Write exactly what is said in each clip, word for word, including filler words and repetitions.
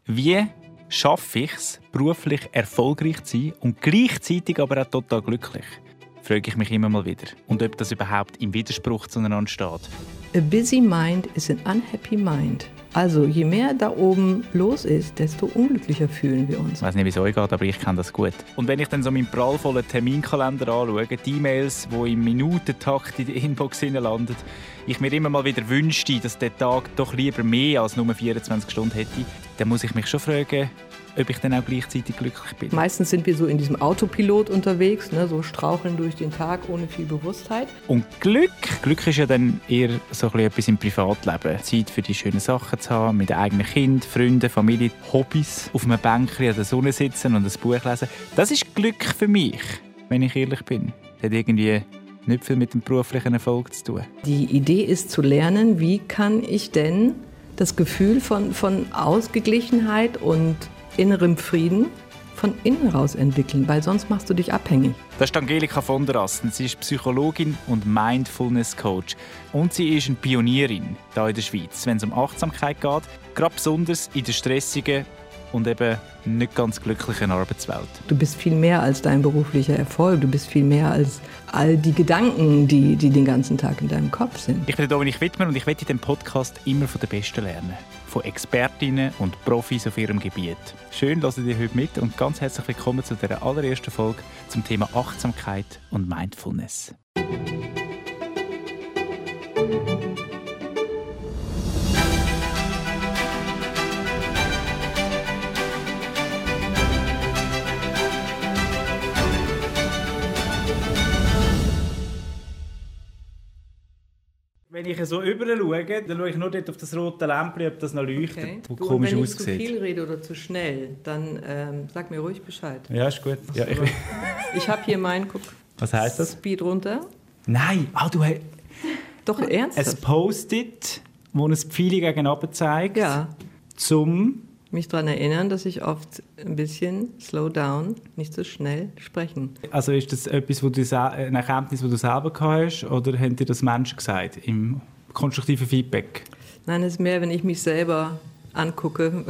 Wie schaffe ich es, beruflich erfolgreich zu sein und gleichzeitig aber auch total glücklich? Frage ich mich immer mal wieder. Und ob das überhaupt im Widerspruch zueinander steht. A busy mind is an unhappy mind. Also je mehr da oben los ist, desto unglücklicher fühlen wir uns. Ich weiss nicht, wie es euch geht, aber ich kenne das gut. Und wenn ich dann so meinen prallvollen Terminkalender anschaue, die E-Mails, die im Minutentakt in der Inbox landen, ich mir immer mal wieder wünschte, dass der Tag doch lieber mehr als nur vierundzwanzig Stunden hätte, dann muss ich mich schon fragen, ob ich dann auch gleichzeitig glücklich bin. Meistens sind wir so in diesem Autopilot unterwegs, ne, so straucheln durch den Tag ohne viel Bewusstheit. Und Glück? Glück ist ja dann eher so ein bisschen etwas im Privatleben. Zeit für die schönen Sachen zu haben, mit den eigenen Kindern, Freunden, Familie, Hobbys, auf einem Bänkchen an der Sonne sitzen und ein Buch lesen. Das ist Glück für mich, wenn ich ehrlich bin. Das hat irgendwie nicht viel mit dem beruflichen Erfolg zu tun. Die Idee ist zu lernen, wie kann ich denn das Gefühl von, von Ausgeglichenheit und innerem Frieden von innen raus entwickeln, weil sonst machst du dich abhängig. Das ist Angelika von der Asten. Sie ist Psychologin und Mindfulness-Coach. Und sie ist eine Pionierin hier in der Schweiz, wenn es um Achtsamkeit geht, gerade besonders in der stressigen und eben nicht ganz glücklichen Arbeitswelt. Du bist viel mehr als dein beruflicher Erfolg, du bist viel mehr als all die Gedanken, die, die den ganzen Tag in deinem Kopf sind. Ich bin Dominik Wittmer und ich werde in diesem Podcast immer von den Besten lernen. Von Expertinnen und Profis auf ihrem Gebiet. Schön, dass ihr heute mit und ganz herzlich willkommen zu dieser allerersten Folge zum Thema Achtsamkeit und Mindfulness. Wenn ich so rüber schaue, dann schaue ich nur dort auf das rote Lämpchen, ob das noch leuchtet, okay. wo du, komisch wenn aussieht. Wenn ich zu viel rede oder zu schnell, dann ähm, sag mir ruhig Bescheid. Ja, ist gut. Ja, ich ich habe hier meinen, guck. Was heisst das? Speed runter. Nein, ah, du hast... Doch, ernsthaft? Ein Post-it, wo ein Pfeil gegen runter zeigt, ja. zum... mich daran erinnern, dass ich oft ein bisschen slow down, nicht so schnell sprechen. Also ist das etwas, wo du, eine Erkenntnis, die du selber gehabt hast, oder haben dir das Menschen gesagt im konstruktiven Feedback? Nein, es ist mehr, wenn ich mich selber angucke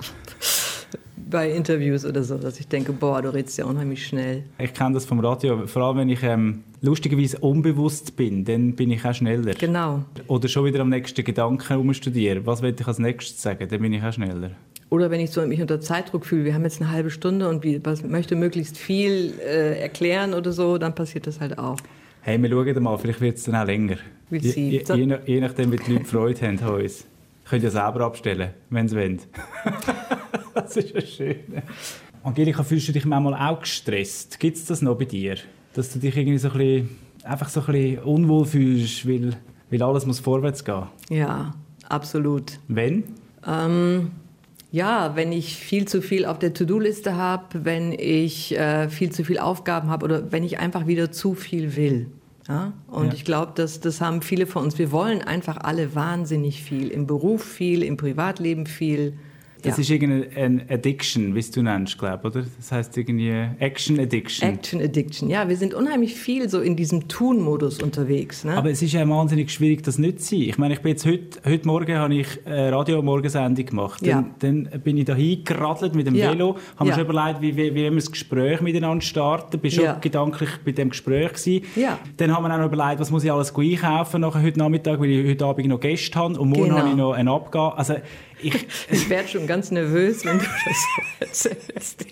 bei Interviews oder so, dass ich denke, boah, du redest ja unheimlich schnell. Ich kenne das vom Radio, vor allem wenn ich ähm, lustigerweise unbewusst bin, dann bin ich auch schneller. Genau. Oder schon wieder am nächsten Gedanken herumstudieren. Was will ich als nächstes sagen? Dann bin ich auch schneller. Oder wenn ich so mich unter Zeitdruck fühle, wir haben jetzt eine halbe Stunde und ich möchte möglichst viel äh, erklären oder so, dann passiert das halt auch. Hey, wir schauen mal, vielleicht wird es dann auch länger. Je, je, je, je nachdem, wie die Leute Freude haben an uns. Könnt ihr ja selber abstellen, wenn sie wollen. Das ist ja schön. Angelika, fühlst du dich manchmal auch gestresst? Gibt es das noch bei dir? Dass du dich irgendwie so ein bisschen, einfach so ein bisschen unwohl fühlst, weil, weil alles muss vorwärts gehen? Ja, absolut. Wenn? Ähm... Ja, wenn ich viel zu viel auf der To-Do-Liste habe, wenn ich äh, viel zu viele Aufgaben habe oder wenn ich einfach wieder zu viel will. Ja? Und ja. ich glaube, das, das haben viele von uns. Wir wollen einfach alle wahnsinnig viel. Im Beruf viel, im Privatleben viel. Das ja. ist irgendeine Addiction, wie du nennst, glaube ich, oder? Das heisst irgendwie Action Addiction. Action Addiction, ja. Wir sind unheimlich viel so in diesem Tun-Modus unterwegs. Ne? Aber es ist ja wahnsinnig schwierig, das nicht zu sein. Ich meine, ich bin jetzt heute, heute Morgen habe ich eine Radio-Morgensendung gemacht. Ja. Dann, dann bin ich da hingeradelt mit dem ja. Velo, habe ja. mir schon überlegt, wie, wie, wie wir das Gespräch miteinander starten. Bin schon ja. gedanklich bei dem Gespräch gewesen. Ja. Dann haben wir auch noch überlegt, was muss ich alles einkaufen nachher heute Nachmittag, weil ich heute Abend noch Gäste habe und morgen genau. habe ich noch einen Abgabe. Also, ich, ich werde schon ganz nervös, wenn du das so erzählst.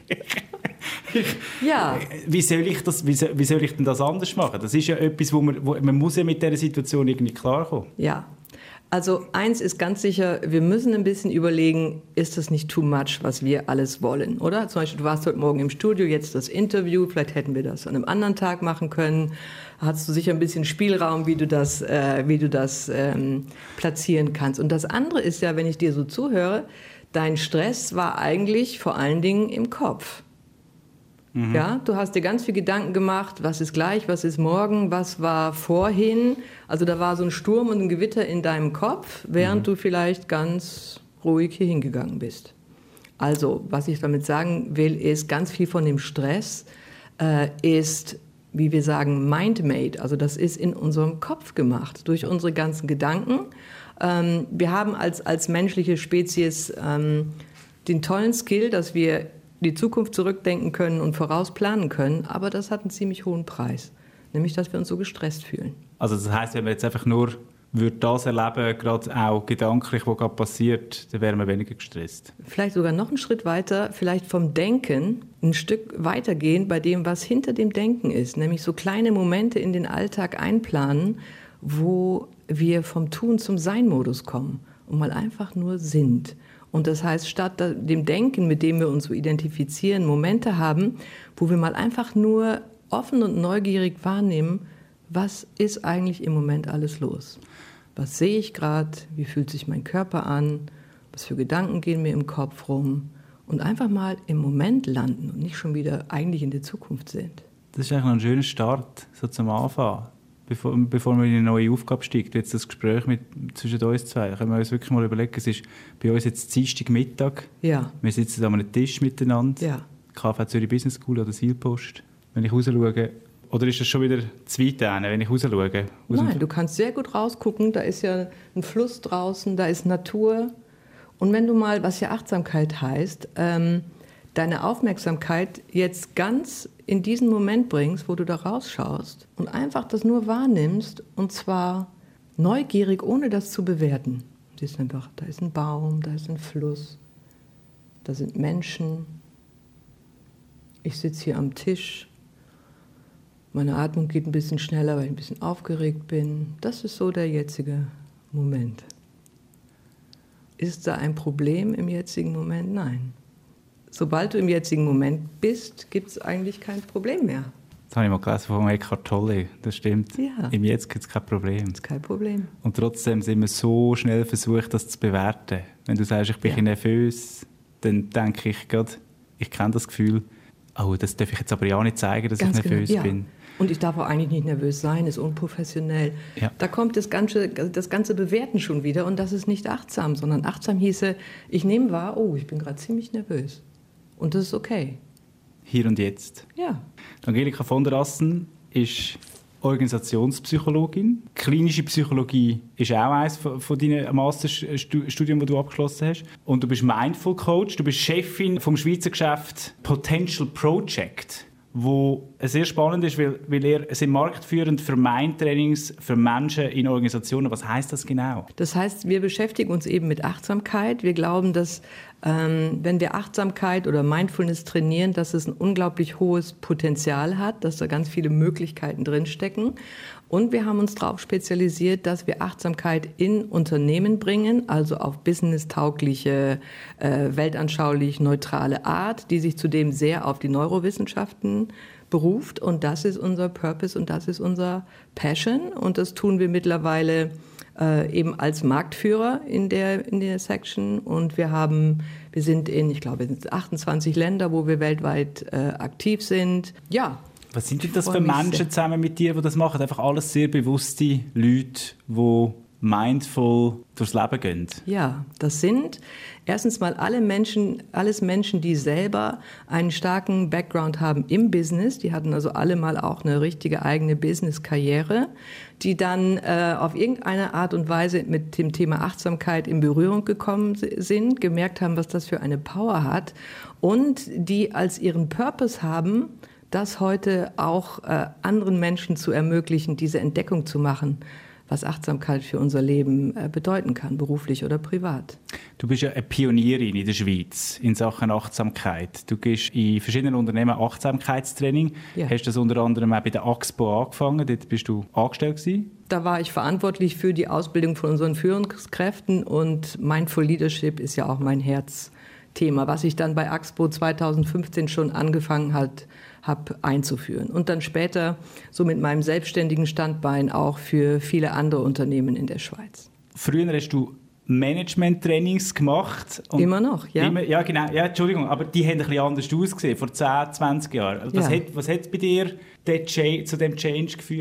Ja. Wie soll ich das, wie soll, wie soll ich denn das anders machen? Das ist ja etwas, wo man, wo, man muss ja mit dieser Situation irgendwie klarkommen. Ja. Also eins ist ganz sicher, wir müssen ein bisschen überlegen, ist das nicht too much, was wir alles wollen, oder? Zum Beispiel, du warst heute Morgen im Studio, jetzt das Interview, vielleicht hätten wir das an einem anderen Tag machen können. Hast du sicher ein bisschen Spielraum, wie du das, äh, wie du das ähm, platzieren kannst. Und das andere ist ja, wenn ich dir so zuhöre, dein Stress war eigentlich vor allen Dingen im Kopf. Mhm. Ja, du hast dir ganz viel Gedanken gemacht, was ist gleich, was ist morgen, was war vorhin. Also da war so ein Sturm und ein Gewitter in deinem Kopf, während mhm. du vielleicht ganz ruhig hier hingegangen bist. Also, was ich damit sagen will, ist, ganz viel von dem Stress äh, ist, wie wir sagen, mind-made. Also das ist in unserem Kopf gemacht, durch unsere ganzen Gedanken. Ähm, wir haben als, als menschliche Spezies ähm, den tollen Skill, dass wir die Zukunft zurückdenken können und vorausplanen können, aber das hat einen ziemlich hohen Preis, nämlich, dass wir uns so gestresst fühlen. Also das heisst, wenn wir jetzt einfach nur würde das erleben, gerade auch gedanklich, was gerade passiert, dann wären wir weniger gestresst. Vielleicht sogar noch einen Schritt weiter, vielleicht vom Denken ein Stück weitergehen bei dem, was hinter dem Denken ist, nämlich so kleine Momente in den Alltag einplanen, wo wir vom Tun zum Sein-Modus kommen und mal einfach nur sind. Und das heißt, statt dem Denken, mit dem wir uns so identifizieren, Momente haben, wo wir mal einfach nur offen und neugierig wahrnehmen, was ist eigentlich im Moment alles los? Was sehe ich gerade? Wie fühlt sich mein Körper an? Was für Gedanken gehen mir im Kopf rum? Und einfach mal im Moment landen und nicht schon wieder eigentlich in der Zukunft sind. Das ist eigentlich noch ein schöner Start, so zum Anfang. Bevor, bevor man in eine neue Aufgabe steigt, jetzt das Gespräch mit, zwischen uns zwei, können wir uns wirklich mal überlegen, es ist bei uns jetzt Dienstagmittag. Ja. Wir sitzen an einem Tisch miteinander. Ja. K V Zürich Business School oder Seilpost. Wenn ich raus schaue, oder ist das schon wieder zu weit hin, wenn ich raus schaue? Nein, du kannst sehr gut rausgucken. Da ist ja ein Fluss draußen, da ist Natur. Und wenn du mal, was ja Achtsamkeit heißt, ähm, deine Aufmerksamkeit jetzt ganz in diesen Moment bringst, wo du da rausschaust und einfach das nur wahrnimmst und zwar neugierig, ohne das zu bewerten. Du siehst einfach, da ist ein Baum, da ist ein Fluss, da sind Menschen. Ich sitze hier am Tisch. Meine Atmung geht ein bisschen schneller, weil ich ein bisschen aufgeregt bin. Das ist so der jetzige Moment. Ist da ein Problem im jetzigen Moment? Nein. Sobald du im jetzigen Moment bist, gibt es eigentlich kein Problem mehr. Das habe ich mal gelesen von Eckhart Tolle. Das stimmt. Ja. Im Jetzt gibt es kein Problem. Das ist kein Problem. Und trotzdem sind wir so schnell versucht, das zu bewerten. Wenn du sagst, ich bin ja. nervös, dann denke ich gerade, ich kenne das Gefühl, oh, das darf ich jetzt aber ja nicht zeigen, dass Ganz ich nervös genau. ja. bin. Und ich darf auch eigentlich nicht nervös sein, ist unprofessionell. Ja. Da kommt das ganze, das ganze Bewerten schon wieder und das ist nicht achtsam, sondern achtsam hieße, ich nehme wahr, oh, ich bin gerade ziemlich nervös. Und das ist okay. Hier und jetzt. Ja. Angelika von der Assen ist Organisationspsychologin. Klinische Psychologie ist auch eines von deinen Masterstudien, die du abgeschlossen hast. Und du bist Mindful Coach. Du bist Chefin vom Schweizer Geschäft Potential Project, wo sehr spannend ist, weil, weil er sind marktführend für Mindtrainings für Menschen in Organisationen. Was heißt das genau? Das heißt, wir beschäftigen uns eben mit Achtsamkeit. Wir glauben, dass ähm, wenn wir Achtsamkeit oder Mindfulness trainieren, dass es ein unglaublich hohes Potenzial hat, dass da ganz viele Möglichkeiten drinstecken. Und wir haben uns darauf spezialisiert, dass wir Achtsamkeit in Unternehmen bringen, also auf businesstaugliche, äh, weltanschaulich neutrale Art, die sich zudem sehr auf die Neurowissenschaften beruft. Und das ist unser Purpose und das ist unser Passion. Und das tun wir mittlerweile äh, eben als Marktführer in der, in der Section. Und wir haben, wir sind in, ich glaube, achtundzwanzig Länder, wo wir weltweit äh, aktiv sind. Ja. Was sind denn das für Menschen zusammen mit dir, die das machen? Einfach alles sehr bewusste Leute, die mindful durchs Leben gehen. Ja, das sind erstens mal alle Menschen, alles Menschen, die selber einen starken Background haben im Business. Die hatten also alle mal auch eine richtige eigene Business-Karriere, die dann äh, auf irgendeine Art und Weise mit dem Thema Achtsamkeit in Berührung gekommen sind, gemerkt haben, was das für eine Power hat und die als ihren Purpose haben, das heute auch äh, anderen Menschen zu ermöglichen, diese Entdeckung zu machen, was Achtsamkeit für unser Leben äh, bedeuten kann, beruflich oder privat. Du bist ja eine Pionierin in der Schweiz in Sachen Achtsamkeit. Du gehst in verschiedenen Unternehmen Achtsamkeitstraining. Ja. Hast das unter anderem auch bei der Axpo angefangen. Dort bist du angestellt gewesen. Da war ich verantwortlich für die Ausbildung von unseren Führungskräften und Mindful Leadership ist ja auch mein Herzthema, was ich dann bei Axpo zweitausendfünfzehn schon angefangen hat, habe einzuführen. Und dann später so mit meinem selbstständigen Standbein auch für viele andere Unternehmen in der Schweiz. Früher hast du Management-Trainings gemacht. Und immer noch, ja. Immer, ja, genau. Ja, Entschuldigung, aber die haben ein bisschen anders ausgesehen, vor zehn, zwanzig Jahren. Was, ja. hat, was hat bei dir den Change, zu dem Change geführt?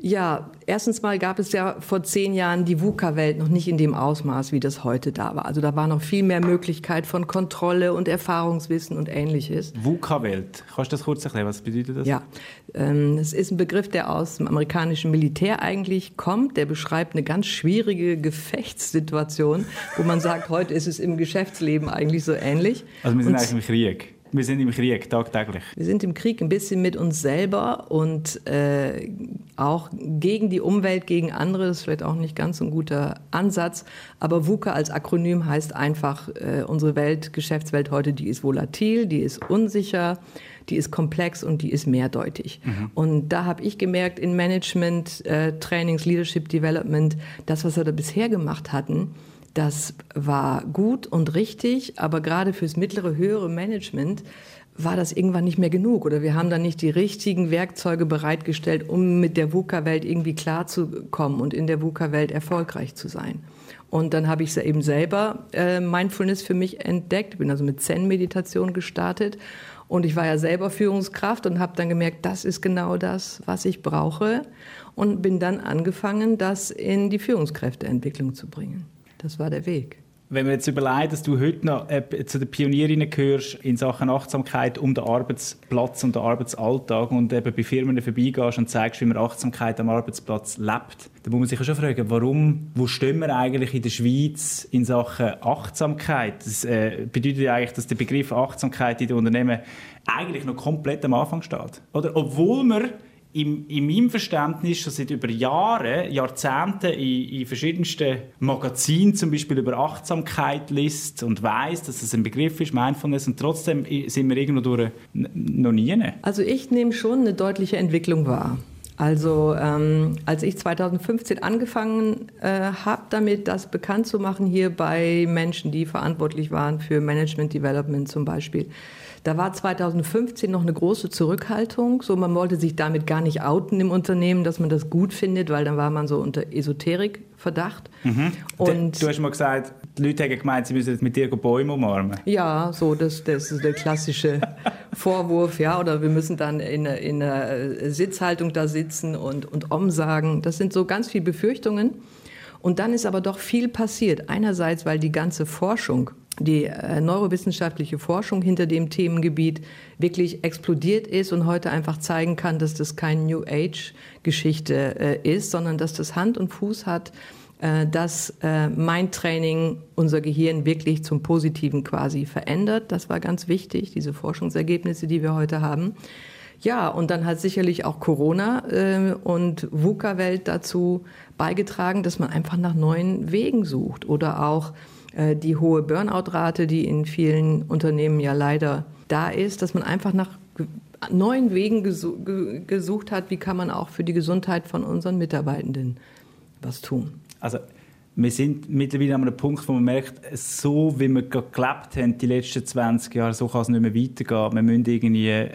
Ja, erstens mal gab es ja vor zehn Jahren die VUCA-Welt noch nicht in dem Ausmaß, wie das heute da war. Also da war noch viel mehr Möglichkeit von Kontrolle und Erfahrungswissen und Ähnliches. VUCA-Welt, kannst du das kurz erklären, was bedeutet das? Ja, ähm, es ist ein Begriff, der aus dem amerikanischen Militär eigentlich kommt. Der beschreibt eine ganz schwierige Gefechtssituation, wo man sagt, heute ist es im Geschäftsleben eigentlich so ähnlich. Also wir sind und eigentlich im Krieg. Wir sind im Krieg, tagtäglich. Wir sind im Krieg ein bisschen mit uns selber und äh, auch gegen die Umwelt, gegen andere. Das ist vielleicht auch nicht ganz so ein guter Ansatz. Aber VUCA als Akronym heißt einfach, äh, unsere Welt, Geschäftswelt heute, die ist volatil, die ist unsicher, die ist komplex und die ist mehrdeutig. Mhm. Und da habe ich gemerkt, in Management, äh, Trainings, Leadership Development, das, was wir da bisher gemacht hatten, das war gut und richtig, aber gerade fürs mittlere, höhere Management war das irgendwann nicht mehr genug. Oder wir haben dann nicht die richtigen Werkzeuge bereitgestellt, um mit der VUCA-Welt irgendwie klarzukommen und in der VUCA-Welt erfolgreich zu sein. Und dann habe ich eben selber äh, Mindfulness für mich entdeckt. Ich bin also mit Zen-Meditation gestartet. Und ich war ja selber Führungskraft und habe dann gemerkt, das ist genau das, was ich brauche. Und bin dann angefangen, das in die Führungskräfteentwicklung zu bringen. Das war der Weg. Wenn wir jetzt überlegen, dass du heute noch äh, zu den Pionierinnen gehörst in Sachen Achtsamkeit um den Arbeitsplatz und den Arbeitsalltag und eben bei Firmen vorbeigehst und zeigst, wie man Achtsamkeit am Arbeitsplatz lebt, dann muss man sich schon fragen, warum, wo stehen wir eigentlich in der Schweiz in Sachen Achtsamkeit? Das äh, bedeutet ja eigentlich, dass der Begriff Achtsamkeit in den Unternehmen eigentlich noch komplett am Anfang steht. Oder? Obwohl wir In, in meinem Verständnis schon seit über Jahren, Jahrzehnten in, in verschiedensten Magazinen zum Beispiel über Achtsamkeit liest und weiss, dass das ein Begriff ist, Mindfulness, und trotzdem sind wir irgendwo durch noch nie. Also ich nehme schon eine deutliche Entwicklung wahr. Also ähm, als ich zweitausendfünfzehn angefangen äh, habe, damit das bekannt zu machen hier bei Menschen, die verantwortlich waren für Management Development zum Beispiel, da war zweitausendfünfzehn noch eine große Zurückhaltung. So, man wollte sich damit gar nicht outen im Unternehmen, dass man das gut findet, weil dann war man so unter Esoterik-Verdacht. Mhm. Und du hast mal gesagt, die Leute haben gemeint, sie müssen jetzt mit dir Bäume umarmen. Ja, so, das, das ist der klassische Vorwurf. Ja, oder wir müssen dann in, in einer Sitzhaltung da sitzen und, und Om sagen. Das sind so ganz viele Befürchtungen. Und dann ist aber doch viel passiert. Einerseits, weil die ganze Forschung, die äh, neurowissenschaftliche Forschung hinter dem Themengebiet wirklich explodiert ist und heute einfach zeigen kann, dass das keine New Age-Geschichte äh, ist, sondern dass das Hand und Fuß hat, äh, dass äh, Mindtraining unser Gehirn wirklich zum Positiven quasi verändert. Das war ganz wichtig, diese Forschungsergebnisse, die wir heute haben. Ja, und dann hat sicherlich auch Corona äh, und VUCA-Welt dazu beigetragen, dass man einfach nach neuen Wegen sucht oder auch die hohe Burnout-Rate, die in vielen Unternehmen ja leider da ist, dass man einfach nach neuen Wegen gesucht hat, wie kann man auch für die Gesundheit von unseren Mitarbeitenden was tun. Also wir sind mittlerweile an einem Punkt, wo man merkt, so wie wir gelebt haben die letzten zwanzig Jahre, so kann es nicht mehr weitergehen. Wir müssen irgendwie äh,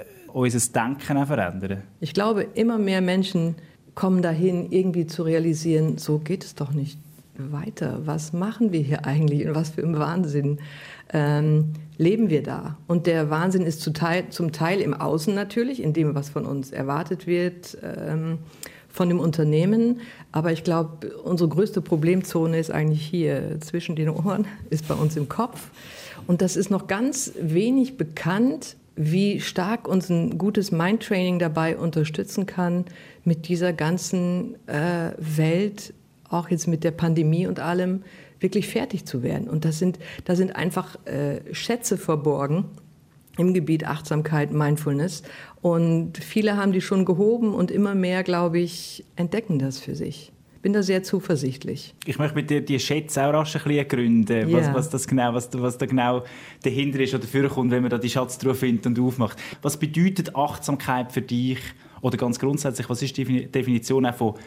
unser Denken auch verändern. Ich glaube, immer mehr Menschen kommen dahin, irgendwie zu realisieren, so geht es doch nicht weiter. Was machen wir hier eigentlich und was für ein Wahnsinn ähm, leben wir da? Und der Wahnsinn ist zum Teil, zum Teil im Außen natürlich, in dem, was von uns erwartet wird, ähm, von dem Unternehmen. Aber ich glaube, unsere größte Problemzone ist eigentlich hier zwischen den Ohren, ist bei uns im Kopf. Und das ist noch ganz wenig bekannt, wie stark uns ein gutes Mindtraining dabei unterstützen kann, mit dieser ganzen äh, Welt, auch jetzt mit der Pandemie und allem, wirklich fertig zu werden. Und das sind, da sind einfach äh, Schätze verborgen im Gebiet Achtsamkeit, Mindfulness. Und viele haben die schon gehoben und immer mehr, glaube ich, entdecken das für sich. Ich bin da sehr zuversichtlich. Ich möchte mit dir die Schätze auch rasch ein bisschen ergründen, yeah. was, was, das genau, was, was da genau dahinter ist oder vorkommt, wenn man da die Schatztruhe findet und aufmacht. Was bedeutet Achtsamkeit für dich? Oder ganz grundsätzlich, was ist die Definition auch von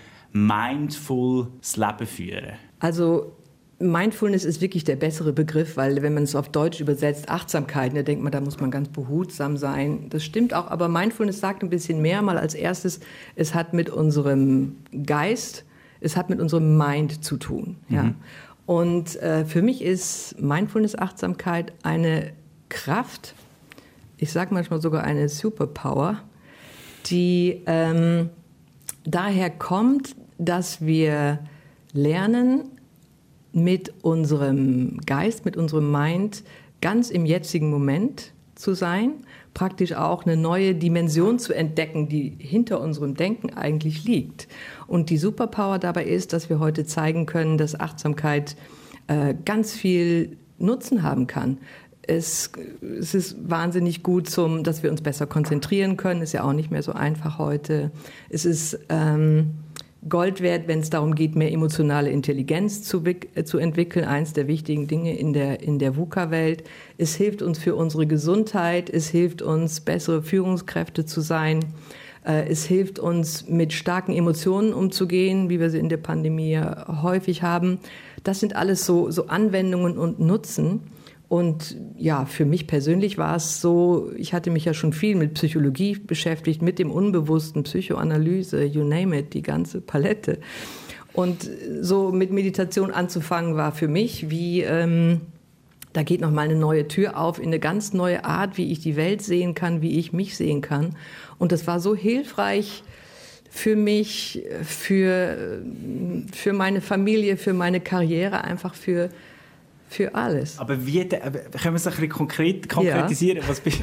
mindful das Leben führen? Also Mindfulness ist wirklich der bessere Begriff, weil wenn man es auf Deutsch übersetzt, Achtsamkeit, da denkt man, da muss man ganz behutsam sein. Das stimmt auch, aber Mindfulness sagt ein bisschen mehr. Mal als erstes, es hat mit unserem Geist, es hat mit unserem Mind zu tun. Ja. Mhm. Und äh, für mich ist Mindfulness, Achtsamkeit eine Kraft, ich sage manchmal sogar eine Superpower, die ähm, daher kommt, dass wir lernen, mit unserem Geist, mit unserem Mind ganz im jetzigen Moment zu sein, praktisch auch eine neue Dimension zu entdecken, die hinter unserem Denken eigentlich liegt. Und die Superpower dabei ist, dass wir heute zeigen können, dass Achtsamkeit äh, ganz viel Nutzen haben kann. Es, es ist wahnsinnig gut, zum, dass wir uns besser konzentrieren können. Ist ja auch nicht mehr so einfach heute. Es ist ähm, Gold wert, wenn es darum geht, mehr emotionale Intelligenz zu, äh, zu entwickeln. Eins der wichtigen Dinge in der, in der VUCA-Welt. Es hilft uns für unsere Gesundheit. Es hilft uns, bessere Führungskräfte zu sein. Äh, es hilft uns, mit starken Emotionen umzugehen, wie wir sie in der Pandemie häufig haben. Das sind alles so, so Anwendungen und Nutzen. Und ja, für mich persönlich war es so, ich hatte mich ja schon viel mit Psychologie beschäftigt, mit dem Unbewussten, Psychoanalyse, you name it, die ganze Palette. Und so mit Meditation anzufangen war für mich wie, ähm, da geht nochmal eine neue Tür auf in eine ganz neue Art, wie ich die Welt sehen kann, wie ich mich sehen kann. Und das war so hilfreich für mich, für, für meine Familie, für meine Karriere, einfach für Für alles. Aber wie, können wir es ein bisschen konkret, konkretisieren? Ja. Was, be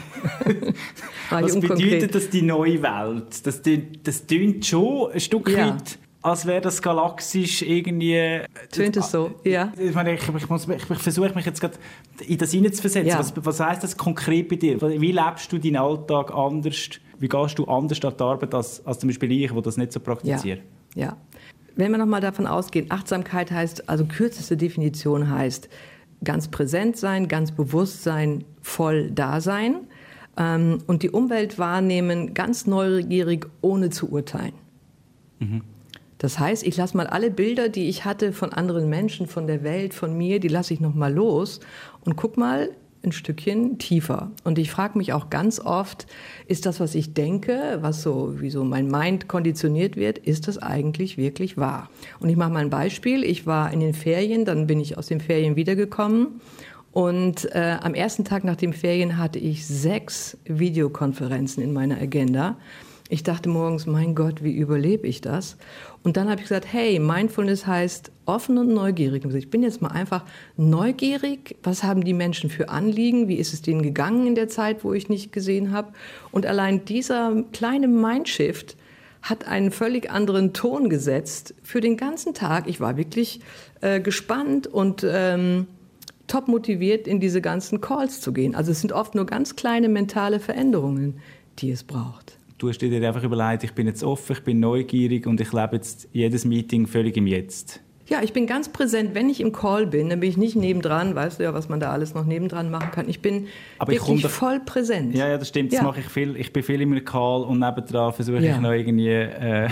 was bedeutet das, die neue Welt? Das, das tönt schon ein Stück ja. weit, als wäre das galaxisch irgendwie... Tönt es so, ja. Ich, meine, ich, ich, muss, ich, ich versuche mich jetzt gerade in das hineinzuversetzen. Ja. Was, was heisst das konkret bei dir? Wie lebst du deinen Alltag anders? Wie gehst du anders an die Arbeit als, als zum Beispiel ich, der das nicht so praktiziert? Ja. ja. Wenn wir nochmal davon ausgehen, Achtsamkeit heißt, also kürzeste Definition heißt, ganz präsent sein, ganz bewusst sein, voll da sein ähm, und die Umwelt wahrnehmen, ganz neugierig, ohne zu urteilen. Mhm. Das heißt, ich lasse mal alle Bilder, die ich hatte von anderen Menschen, von der Welt, von mir, die lasse ich noch mal los und guck mal ein Stückchen tiefer. Und ich frage mich auch ganz oft, ist das, was ich denke, was so, wie so mein Mind konditioniert wird, ist das eigentlich wirklich wahr? Und ich mache mal ein Beispiel. Ich war in den Ferien, dann bin ich aus den Ferien wiedergekommen und äh, am ersten Tag nach den Ferien hatte ich sechs Videokonferenzen in meiner Agenda. Ich dachte morgens, mein Gott, wie überlebe ich das? Und dann habe ich gesagt, hey, Mindfulness heißt offen und neugierig. Ich bin jetzt mal einfach neugierig. Was haben die Menschen für Anliegen? Wie ist es denen gegangen in der Zeit, wo ich nicht gesehen habe? Und allein dieser kleine Mindshift hat einen völlig anderen Ton gesetzt für den ganzen Tag. Ich war wirklich äh, gespannt und ähm, top motiviert, in diese ganzen Calls zu gehen. Also es sind oft nur ganz kleine mentale Veränderungen, die es braucht. Du hast dir einfach überlegt, ich bin jetzt offen, ich bin neugierig und ich lebe jetzt jedes Meeting völlig im Jetzt. Ja, ich bin ganz präsent, wenn ich im Call bin, dann bin ich nicht nebendran, weißt du ja, was man da alles noch nebendran machen kann. Ich bin Aber wirklich ich da, voll präsent. Ja, ja, das stimmt, das ja. mache ich viel. Ich bin viel in einem Call und nebendran versuche ja. ich noch irgendwie... Äh,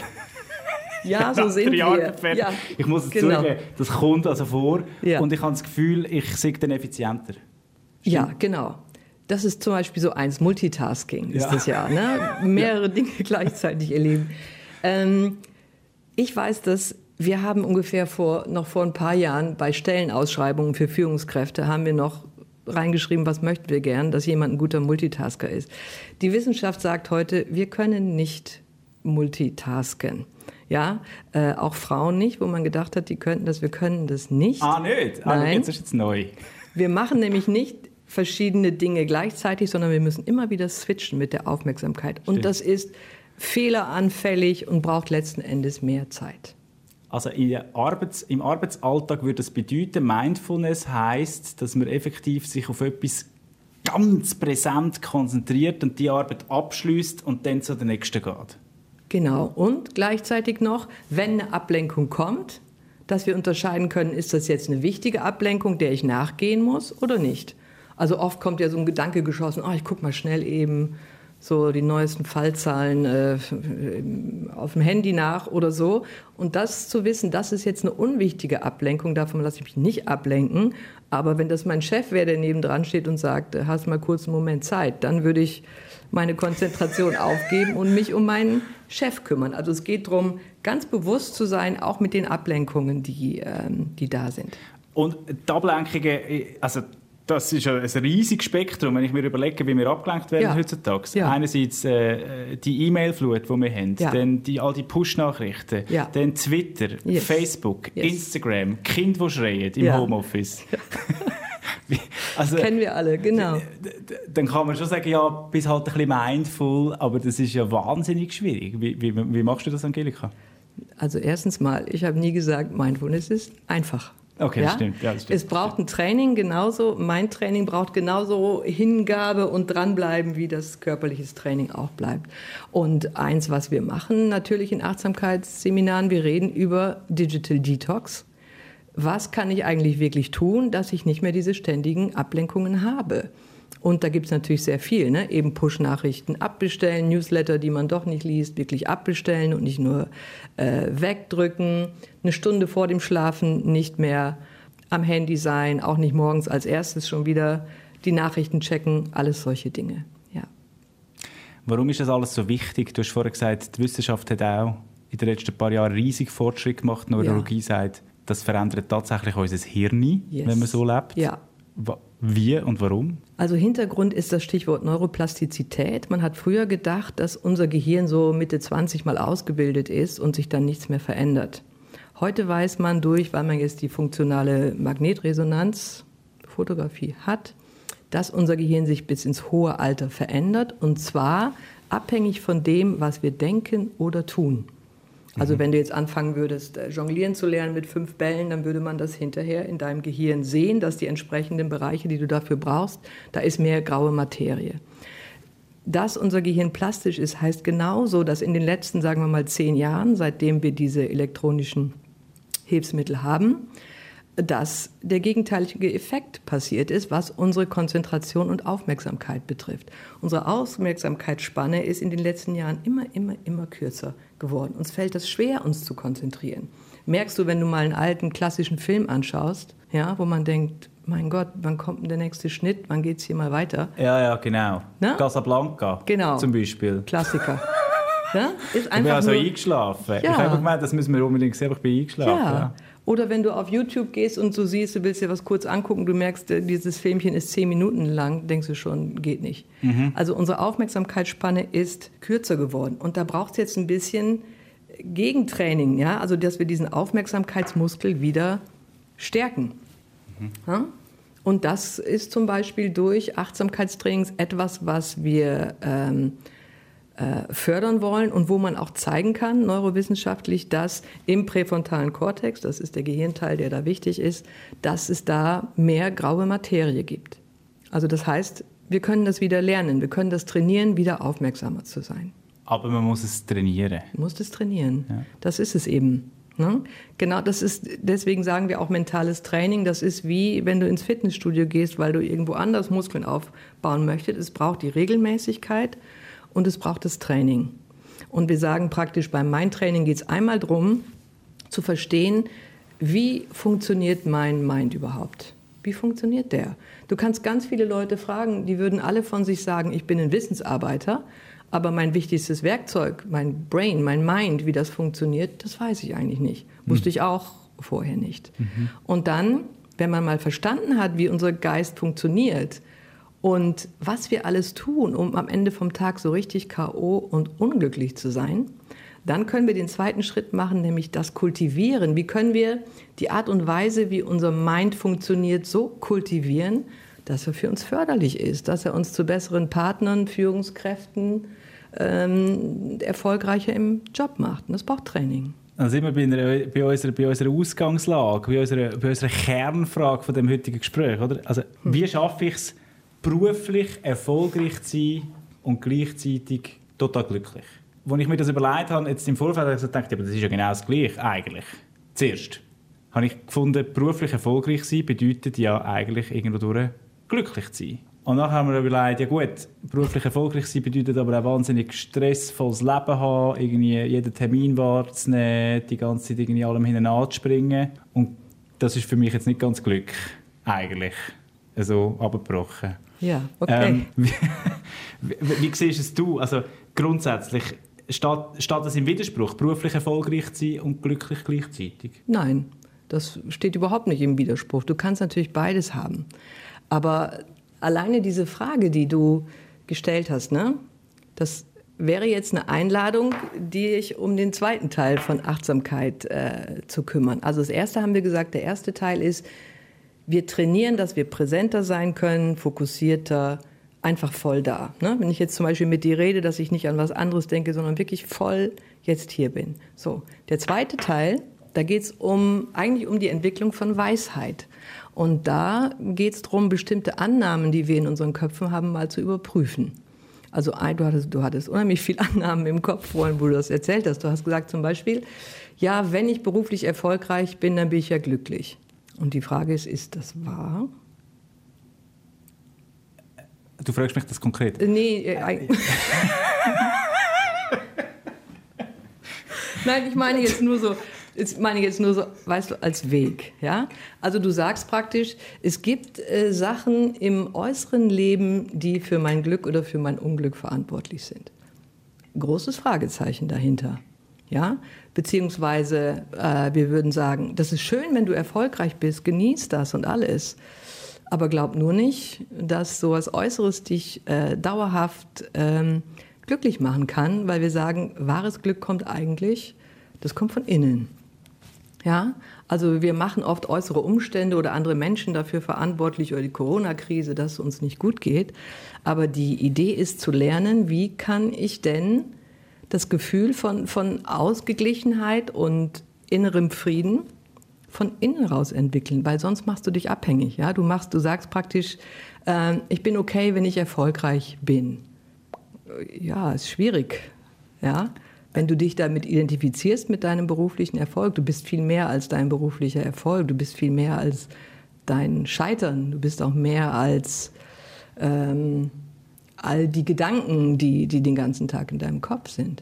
ja, so sind wir. Ja, ich muss es genau. zugeben, das kommt also vor ja. und ich habe das Gefühl, ich sehe dann effizienter. Stimmt? Ja, genau. Das ist zum Beispiel so eins, Multitasking ist ja. das ja, ne? Mehrere ja. Dinge gleichzeitig erleben. Ähm, ich weiß, dass wir haben ungefähr vor, noch vor ein paar Jahren bei Stellenausschreibungen für Führungskräfte haben wir noch reingeschrieben, was möchten wir gern, dass jemand ein guter Multitasker ist. Die Wissenschaft sagt heute, wir können nicht multitasken. Ja, äh, auch Frauen nicht, wo man gedacht hat, die könnten das, wir können das nicht. Ah, nicht? Ah, Nein. Jetzt ist jetzt neu. Wir machen nämlich nicht verschiedene Dinge gleichzeitig, sondern wir müssen immer wieder switchen mit der Aufmerksamkeit. Und Stimmt. das ist fehleranfällig und braucht letzten Endes mehr Zeit. Also in der Arbeits-, im Arbeitsalltag würde das bedeuten, Mindfulness heisst, dass man effektiv sich auf etwas ganz präsent konzentriert und die Arbeit abschließt und dann zu der nächsten geht. Genau. Und gleichzeitig noch, wenn eine Ablenkung kommt, dass wir unterscheiden können, ist das jetzt eine wichtige Ablenkung, der ich nachgehen muss oder nicht. Also oft kommt ja so ein Gedanke geschossen, oh, ich gucke mal schnell eben so die neuesten Fallzahlen äh, auf dem Handy nach oder so. Und das zu wissen, das ist jetzt eine unwichtige Ablenkung, davon lasse ich mich nicht ablenken. Aber wenn das mein Chef wäre, der nebendran steht und sagt, hast mal kurz einen Moment Zeit, dann würde ich meine Konzentration aufgeben und mich um meinen Chef kümmern. Also es geht darum, ganz bewusst zu sein, auch mit den Ablenkungen, die, ähm, die da sind. Und die Ablenkungen, also das ist ein riesiges Spektrum, wenn ich mir überlege, wie wir abgelenkt werden ja. heutzutage. Ja. Einerseits äh, die E-Mail-Flut, die wir haben, ja. dann die, all die Push-Nachrichten, ja. dann Twitter, yes. Facebook, yes. Instagram, Kinder, die schreien im ja. Homeoffice. Also, kennen wir alle, genau. Dann kann man schon sagen, ja, bist halt ein bisschen mindful, aber das ist ja wahnsinnig schwierig. Wie, wie, wie machst du das, Angelika? Also erstens mal, ich habe nie gesagt, Mindfulness ist einfach. Okay, ja? das stimmt. Ja, das stimmt. Es braucht ein Training genauso, mein Training braucht genauso Hingabe und dranbleiben, wie das körperliches Training auch bleibt. Und eins, was wir machen, natürlich in Achtsamkeitsseminaren, wir reden über Digital Detox. Was kann ich eigentlich wirklich tun, dass ich nicht mehr diese ständigen Ablenkungen habe? Und da gibt es natürlich sehr viel, ne? Eben Push-Nachrichten abbestellen, Newsletter, die man doch nicht liest, wirklich abbestellen und nicht nur äh, wegdrücken. Eine Stunde vor dem Schlafen nicht mehr am Handy sein, auch nicht morgens als erstes schon wieder die Nachrichten checken, alles solche Dinge. Ja. Warum ist das alles so wichtig? Du hast vorhin gesagt, die Wissenschaft hat auch in den letzten paar Jahren riesig Fortschritt gemacht. Die Neurologie ja. sagt, das verändert tatsächlich unser Hirn, yes. wenn man so lebt. Ja. Wie und warum? Also Hintergrund ist das Stichwort Neuroplastizität. Man hat früher gedacht, dass unser Gehirn so Mitte zwanzig mal ausgebildet ist und sich dann nichts mehr verändert. Heute weiß man durch, weil man jetzt die funktionale Magnetresonanzfotografie hat, dass unser Gehirn sich bis ins hohe Alter verändert und zwar abhängig von dem, was wir denken oder tun. Also wenn du jetzt anfangen würdest, jonglieren zu lernen mit fünf Bällen, dann würde man das hinterher in deinem Gehirn sehen, dass die entsprechenden Bereiche, die du dafür brauchst, da ist mehr graue Materie. Dass unser Gehirn plastisch ist, heißt genauso, dass in den letzten, sagen wir mal, zehn Jahren, seitdem wir diese elektronischen Hilfsmittel haben, dass der gegenteilige Effekt passiert ist, was unsere Konzentration und Aufmerksamkeit betrifft. Unsere Aufmerksamkeitsspanne ist in den letzten Jahren immer, immer, immer kürzer geworden. Uns fällt es schwer, uns zu konzentrieren. Merkst du, wenn du mal einen alten klassischen Film anschaust, ja, wo man denkt, mein Gott, wann kommt denn der nächste Schnitt, wann geht's hier mal weiter? Ja, ja, genau. Na? Casablanca genau. zum Beispiel. Klassiker. Ja? Ist ich bin also nur... eingeschlafen. Ja. Ich habe gemeint, das müssen wir unbedingt sehen, aber ich bin eingeschlafen. Ja. Ja. Oder wenn du auf YouTube gehst und du siehst, du willst dir was kurz angucken, du merkst, dieses Filmchen ist zehn Minuten lang, denkst du schon, geht nicht. Mhm. Also unsere Aufmerksamkeitsspanne ist kürzer geworden. Und da braucht es jetzt ein bisschen Gegentraining, ja? Also dass wir diesen Aufmerksamkeitsmuskel wieder stärken. Mhm. Ja? Und das ist zum Beispiel durch Achtsamkeitstrainings etwas, was wir ähm, fördern wollen und wo man auch zeigen kann, neurowissenschaftlich, dass im präfrontalen Kortex, das ist der Gehirnteil, der da wichtig ist, dass es da mehr graue Materie gibt. Also das heißt, wir können das wieder lernen, wir können das trainieren, wieder aufmerksamer zu sein. Aber man muss es trainieren. Man muss es trainieren, ja. Das ist es eben. Ne? Genau, das ist, deswegen sagen wir auch mentales Training, das ist wie, wenn du ins Fitnessstudio gehst, weil du irgendwo anders Muskeln aufbauen möchtest. Es braucht die Regelmäßigkeit. Und es braucht das Training. Und wir sagen praktisch, beim Mind-Training geht es einmal darum, zu verstehen, wie funktioniert mein Mind überhaupt? Wie funktioniert der? Du kannst ganz viele Leute fragen, die würden alle von sich sagen, ich bin ein Wissensarbeiter, aber mein wichtigstes Werkzeug, mein Brain, mein Mind, wie das funktioniert, das weiß ich eigentlich nicht. Mhm. Wusste ich auch vorher nicht. Mhm. Und dann, wenn man mal verstanden hat, wie unser Geist funktioniert, und was wir alles tun, um am Ende vom Tag so richtig K O und unglücklich zu sein, dann können wir den zweiten Schritt machen, nämlich das Kultivieren. Wie können wir die Art und Weise, wie unser Mind funktioniert, so kultivieren, dass er für uns förderlich ist, dass er uns zu besseren Partnern, Führungskräften, ähm, erfolgreicher im Job macht. Und das braucht Training. Dann sind wir bei, einer, bei, unserer, bei unserer Ausgangslage, bei unserer, bei unserer Kernfrage von dem heutigen Gespräch. Oder? Also, hm. Wie schaffe ich es, beruflich erfolgreich zu sein und gleichzeitig total glücklich? Als ich mir das überlegt habe, jetzt im Vorfeld, habe ich gedacht, ja, aber das ist ja genau das Gleiche eigentlich. Zuerst habe ich gefunden, beruflich erfolgreich sein bedeutet ja eigentlich irgendwo durch glücklich zu sein. Und dann haben wir überlegt, ja gut, beruflich erfolgreich sein bedeutet aber auch wahnsinnig stressvolles Leben haben, irgendwie jeden Termin wahrzunehmen, die ganze Zeit irgendwie allem hinten anzuspringen. Und das ist für mich jetzt nicht ganz Glück, eigentlich. So abgebrochen. Ja, okay. Ähm, wie, wie, wie siehst es du? Also grundsätzlich, steht, steht das im Widerspruch, beruflich erfolgreich zu sein und glücklich gleichzeitig? Nein, das steht überhaupt nicht im Widerspruch. Du kannst natürlich beides haben. Aber alleine diese Frage, die du gestellt hast, ne, das wäre jetzt eine Einladung, dich um den zweiten Teil von Achtsamkeit äh, zu kümmern. Also das erste haben wir gesagt, der erste Teil ist, wir trainieren, dass wir präsenter sein können, fokussierter, einfach voll da. Ne? Wenn ich jetzt zum Beispiel mit dir rede, dass ich nicht an was anderes denke, sondern wirklich voll jetzt hier bin. So, der zweite Teil, da geht es um, eigentlich um die Entwicklung von Weisheit. Und da geht es darum, bestimmte Annahmen, die wir in unseren Köpfen haben, mal zu überprüfen. Also du hattest, du hattest unheimlich viele Annahmen im Kopf vorhin, wo du das erzählt hast. Du hast gesagt zum Beispiel, ja, wenn ich beruflich erfolgreich bin, dann bin ich ja glücklich. Und die Frage ist, ist das wahr? Du fragst mich das konkret? Nee. Äh, Nein, ich meine jetzt nur so, ich meine jetzt nur so, weißt du, als Weg. Ja? Also du sagst praktisch, es gibt äh, Sachen im äußeren Leben, die für mein Glück oder für mein Unglück verantwortlich sind. Großes Fragezeichen dahinter. Ja? Beziehungsweise äh, wir würden sagen, das ist schön, wenn du erfolgreich bist, genieß das und alles. Aber glaub nur nicht, dass sowas Äußeres dich äh, dauerhaft ähm, glücklich machen kann, weil wir sagen, wahres Glück kommt eigentlich, das kommt von innen. Ja? Also wir machen oft äußere Umstände oder andere Menschen dafür verantwortlich oder die Corona-Krise, dass es uns nicht gut geht. Aber die Idee ist zu lernen, wie kann ich denn das Gefühl von, von Ausgeglichenheit und innerem Frieden von innen raus entwickeln, weil sonst machst du dich abhängig. Ja? Du machst, du sagst praktisch, äh, ich bin okay, wenn ich erfolgreich bin. Ja, ist schwierig. Ja? Wenn du dich damit identifizierst mit deinem beruflichen Erfolg, du bist viel mehr als dein beruflicher Erfolg, du bist viel mehr als dein Scheitern, du bist auch mehr als ähm, all die Gedanken, die, die den ganzen Tag in deinem Kopf sind.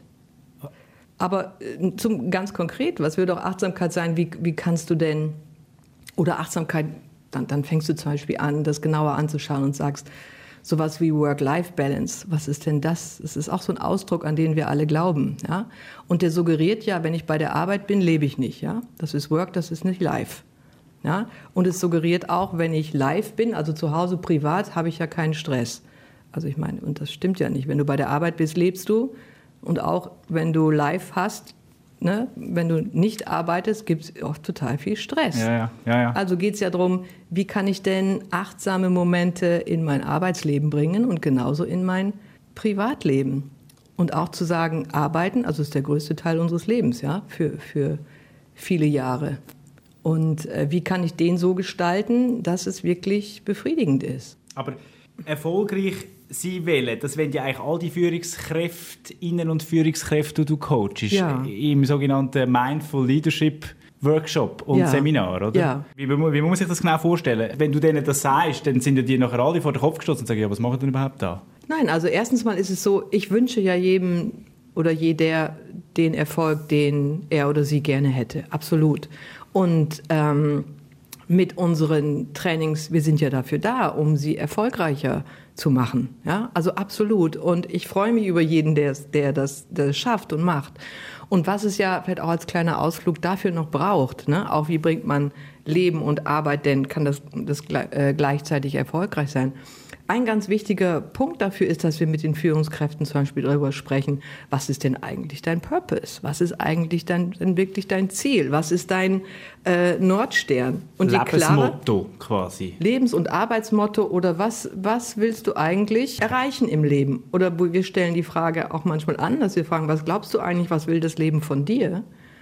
Aber zum, ganz konkret, was würde auch Achtsamkeit sein, wie, wie kannst du denn, oder Achtsamkeit, dann, dann fängst du zum Beispiel an, das genauer anzuschauen und sagst, sowas wie Work-Life-Balance, was ist denn das? Das ist auch so ein Ausdruck, an den wir alle glauben. Ja? Und der suggeriert ja, wenn ich bei der Arbeit bin, lebe ich nicht. Ja? Das ist Work, das ist nicht Life. Ja? Und es suggeriert auch, wenn ich live bin, also zu Hause privat, habe ich ja keinen Stress. Also ich meine, und das stimmt ja nicht. Wenn du bei der Arbeit bist, lebst du. Und auch wenn du live hast, ne, wenn du nicht arbeitest, gibt es oft total viel Stress. Ja, ja, ja, ja. Also geht es ja darum, wie kann ich denn achtsame Momente in mein Arbeitsleben bringen und genauso in mein Privatleben. Und auch zu sagen, arbeiten, also ist der größte Teil unseres Lebens, ja, für, für viele Jahre. Und äh, wie kann ich den so gestalten, dass es wirklich befriedigend ist. Aber erfolgreich sein wollen, das wollen ja eigentlich all die Führungskräfte, Innen- und Führungskräfte, die du coachst, ja. im sogenannten Mindful Leadership Workshop und ja. Seminar, oder? Ja. Wie, wie, wie muss man sich das genau vorstellen? Wenn du denen das sagst, dann sind ja die nachher alle vor den Kopf gestoßen und sagen, ja, was machen die denn überhaupt da? Nein, also erstens mal ist es so, ich wünsche ja jedem oder jeder den Erfolg, den er oder sie gerne hätte, absolut. Und ähm, mit unseren Trainings, wir sind ja dafür da, um sie erfolgreicher zu machen. Ja? Also absolut. Und ich freue mich über jeden, der, der, das, der das schafft und macht. Und was es ja vielleicht auch als kleiner Ausflug dafür noch braucht, ne? Auch wie bringt man Leben und Arbeit, denn kann das, das äh, gleichzeitig erfolgreich sein. Ein ganz wichtiger Punkt dafür ist, dass wir mit den Führungskräften zum Beispiel darüber sprechen, was ist denn eigentlich dein Purpose? Was ist eigentlich dein, denn wirklich dein Ziel? Was ist dein äh, Nordstern? Und Lebensmotto quasi. Lebens- und Arbeitsmotto oder was, was willst du eigentlich erreichen im Leben? Oder wir stellen die Frage auch manchmal an, dass wir fragen, was glaubst du eigentlich, was will das Leben von dir?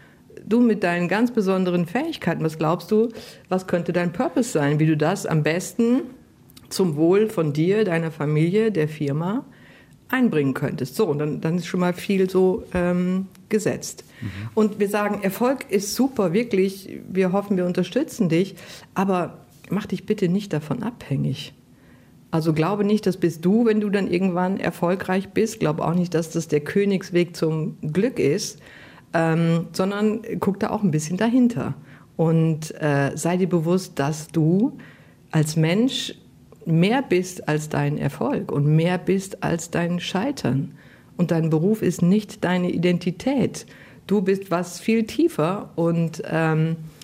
Du mit deinen ganz besonderen Fähigkeiten, was glaubst du, was könnte dein Purpose sein? Wie du das am besten zum Wohl von dir, deiner Familie, der Firma einbringen könntest. So, und dann, dann ist schon mal viel so ähm, gesetzt. Mhm. Und wir sagen, Erfolg ist super, wirklich, wir hoffen, wir unterstützen dich, aber mach dich bitte nicht davon abhängig. Also glaube nicht, das bist du, wenn du dann irgendwann erfolgreich bist. Glaube auch nicht, dass das der Königsweg zum Glück ist, ähm, sondern guck da auch ein bisschen dahinter. Und äh, sei dir bewusst, dass du als Mensch mehr bist als dein Erfolg und mehr bist als dein Scheitern. Und dein Beruf ist nicht deine Identität. Du bist was viel tiefer und, ähm,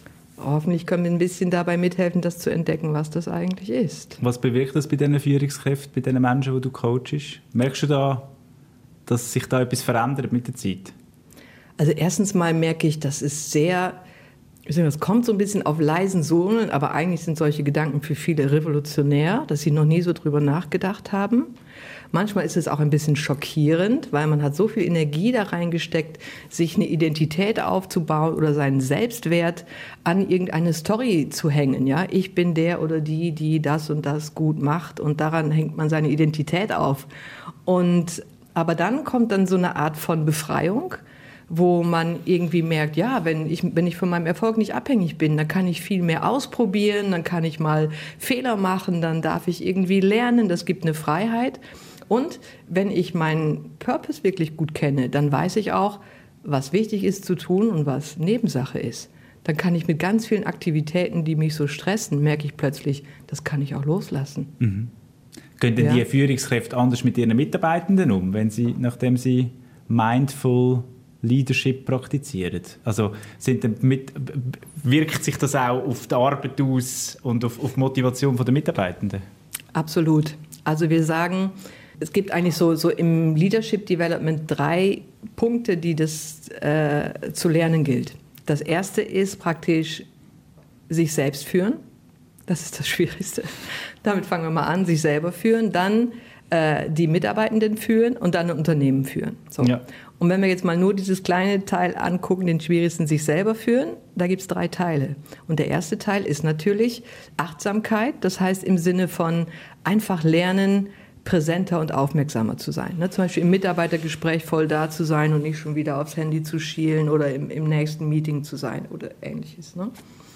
hoffentlich können wir ein bisschen dabei mithelfen, das zu entdecken, was das eigentlich ist. Was bewirkt das bei diesen Führungskräften, bei den Menschen, die du coachst? Merkst du da, dass sich da etwas verändert mit der Zeit? Also erstens mal merke ich, das ist sehr, es kommt so ein bisschen auf leisen Sohlen, aber eigentlich sind solche Gedanken für viele revolutionär, dass sie noch nie so drüber nachgedacht haben. Manchmal ist es auch ein bisschen schockierend, weil man hat so viel Energie da reingesteckt, sich eine Identität aufzubauen oder seinen Selbstwert an irgendeine Story zu hängen. Ja, ich bin der oder die, die das und das gut macht, und daran hängt man seine Identität auf. Und aber dann kommt dann so eine Art von Befreiung, wo man irgendwie merkt, ja, wenn ich, wenn ich von meinem Erfolg nicht abhängig bin, dann kann ich viel mehr ausprobieren, dann kann ich mal Fehler machen, dann darf ich irgendwie lernen, das gibt eine Freiheit. Und wenn ich meinen Purpose wirklich gut kenne, dann weiß ich auch, was wichtig ist zu tun und was Nebensache ist. Dann kann ich mit ganz vielen Aktivitäten, die mich so stressen, merke ich plötzlich, das kann ich auch loslassen. Mhm. Gehen denn ja. die Führungskräfte anders mit ihren Mitarbeitenden um, wenn sie, nachdem sie mindful Leadership praktizieren? Also sind mit, wirkt sich das auch auf die Arbeit aus und auf, auf die Motivation der Mitarbeitenden? Absolut. Also wir sagen, es gibt eigentlich so, so im Leadership Development drei Punkte, die das äh, zu lernen gilt. Das erste ist praktisch sich selbst führen. Das ist das Schwierigste. Damit fangen wir mal an, sich selber führen, dann äh, die Mitarbeitenden führen und dann ein Unternehmen führen. So. Ja. Und wenn wir jetzt mal nur dieses kleine Teil angucken, den schwierigsten, sich selber führen, da gibt es drei Teile. Und der erste Teil ist natürlich Achtsamkeit, das heißt im Sinne von einfach lernen, präsenter und aufmerksamer zu sein. Ne? Zum Beispiel im Mitarbeitergespräch voll da zu sein und nicht schon wieder aufs Handy zu schielen oder im, im nächsten Meeting zu sein oder Ähnliches. Ne?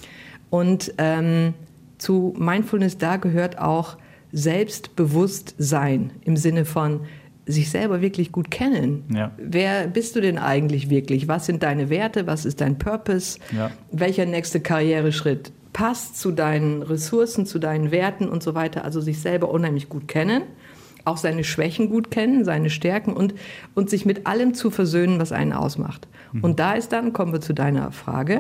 Und ähm, zu Mindfulness, da gehört auch Selbstbewusstsein im Sinne von sich selber wirklich gut kennen. Ja. Wer bist du denn eigentlich wirklich? Was sind deine Werte? Was ist dein Purpose? Ja. Welcher nächste Karriereschritt passt zu deinen Ressourcen, zu deinen Werten und so weiter? Also sich selber unheimlich gut kennen, auch seine Schwächen gut kennen, seine Stärken und, und sich mit allem zu versöhnen, was einen ausmacht. Mhm. Und da ist dann, kommen wir zu deiner Frage,